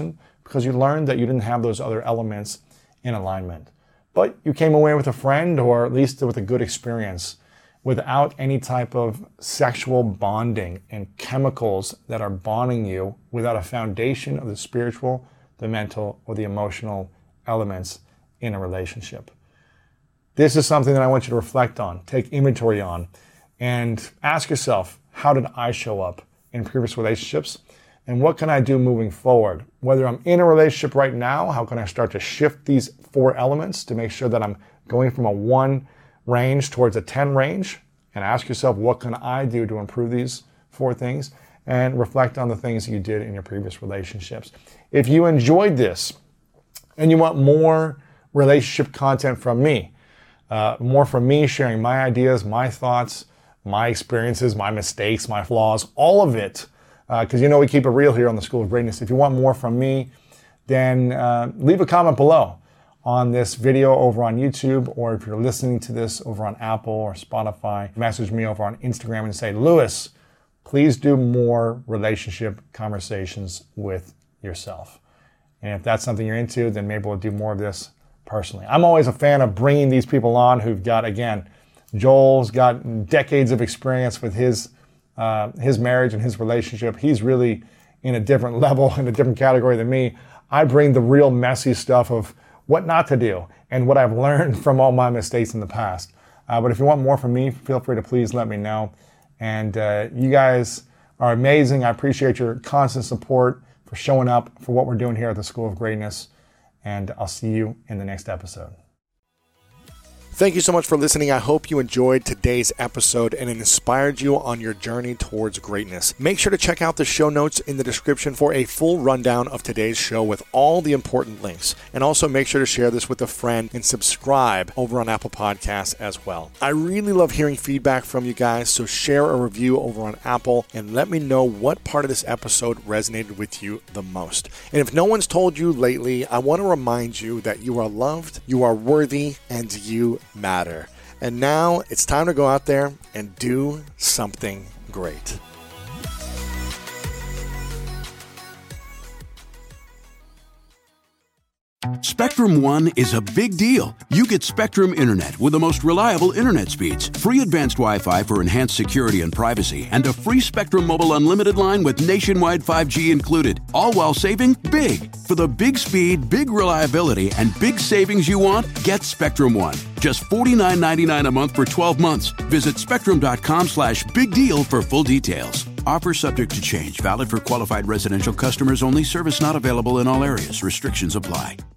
S4: because you learned that you didn't have those other elements in alignment. But you came away with a friend, or at least with a good experience, without any type of sexual bonding and chemicals that are bonding you, without a foundation of the spiritual, the mental, or the emotional elements in a relationship. This is something that I want you to reflect on, take inventory on, and ask yourself, how did I show up in previous relationships? And what can I do moving forward? Whether I'm in a relationship right now, how can I start to shift these 4 elements to make sure that I'm going from a 1 range towards a 10 range? And ask yourself, what can I do to improve these 4 things? And reflect on the things you did in your previous relationships. If you enjoyed this and you want more relationship content from me, more from me sharing my ideas, my thoughts, my experiences, my mistakes, my flaws, all of it, because we keep it real here on the School of Greatness. If you want more from me, then leave a comment below on this video over on YouTube, or if you're listening to this over on Apple or Spotify, message me over on Instagram and say, Lewis, please do more relationship conversations with yourself. And if that's something you're into, then maybe we'll do more of this personally. I'm always a fan of bringing these people on who've got, again, Joel's got decades of experience with his marriage and his relationship. He's really in a different level, in a different category than me. I bring the real messy stuff of what not to do and what I've learned from all my mistakes in the past. But if you want more from me, feel free to please let me know. And you guys are amazing. I appreciate your constant support for showing up for what we're doing here at the School of Greatness. And I'll see you in the next episode.
S2: Thank you so much for listening. I hope you enjoyed today's episode and it inspired you on your journey towards greatness. Make sure to check out the show notes in the description for a full rundown of today's show with all the important links. And also make sure to share this with a friend and subscribe over on Apple Podcasts as well. I really love hearing feedback from you guys, so share a review over on Apple and let me know what part of this episode resonated with you the most. And if no one's told you lately, I want to remind you that you are loved, you are worthy, and you matter. And now it's time to go out there and do something great.
S6: Spectrum One is a big deal. You get Spectrum Internet with the most reliable internet speeds, free advanced Wi-Fi for enhanced security and privacy, and a free Spectrum Mobile Unlimited line with nationwide 5G included, all while saving big. For the big speed, big reliability, and big savings you want, get Spectrum One. Just $49.99 a month for 12 months. Visit spectrum.com/big deal for full details. Offer subject to change. Valid for qualified residential customers only. Service not available in all areas. Restrictions apply.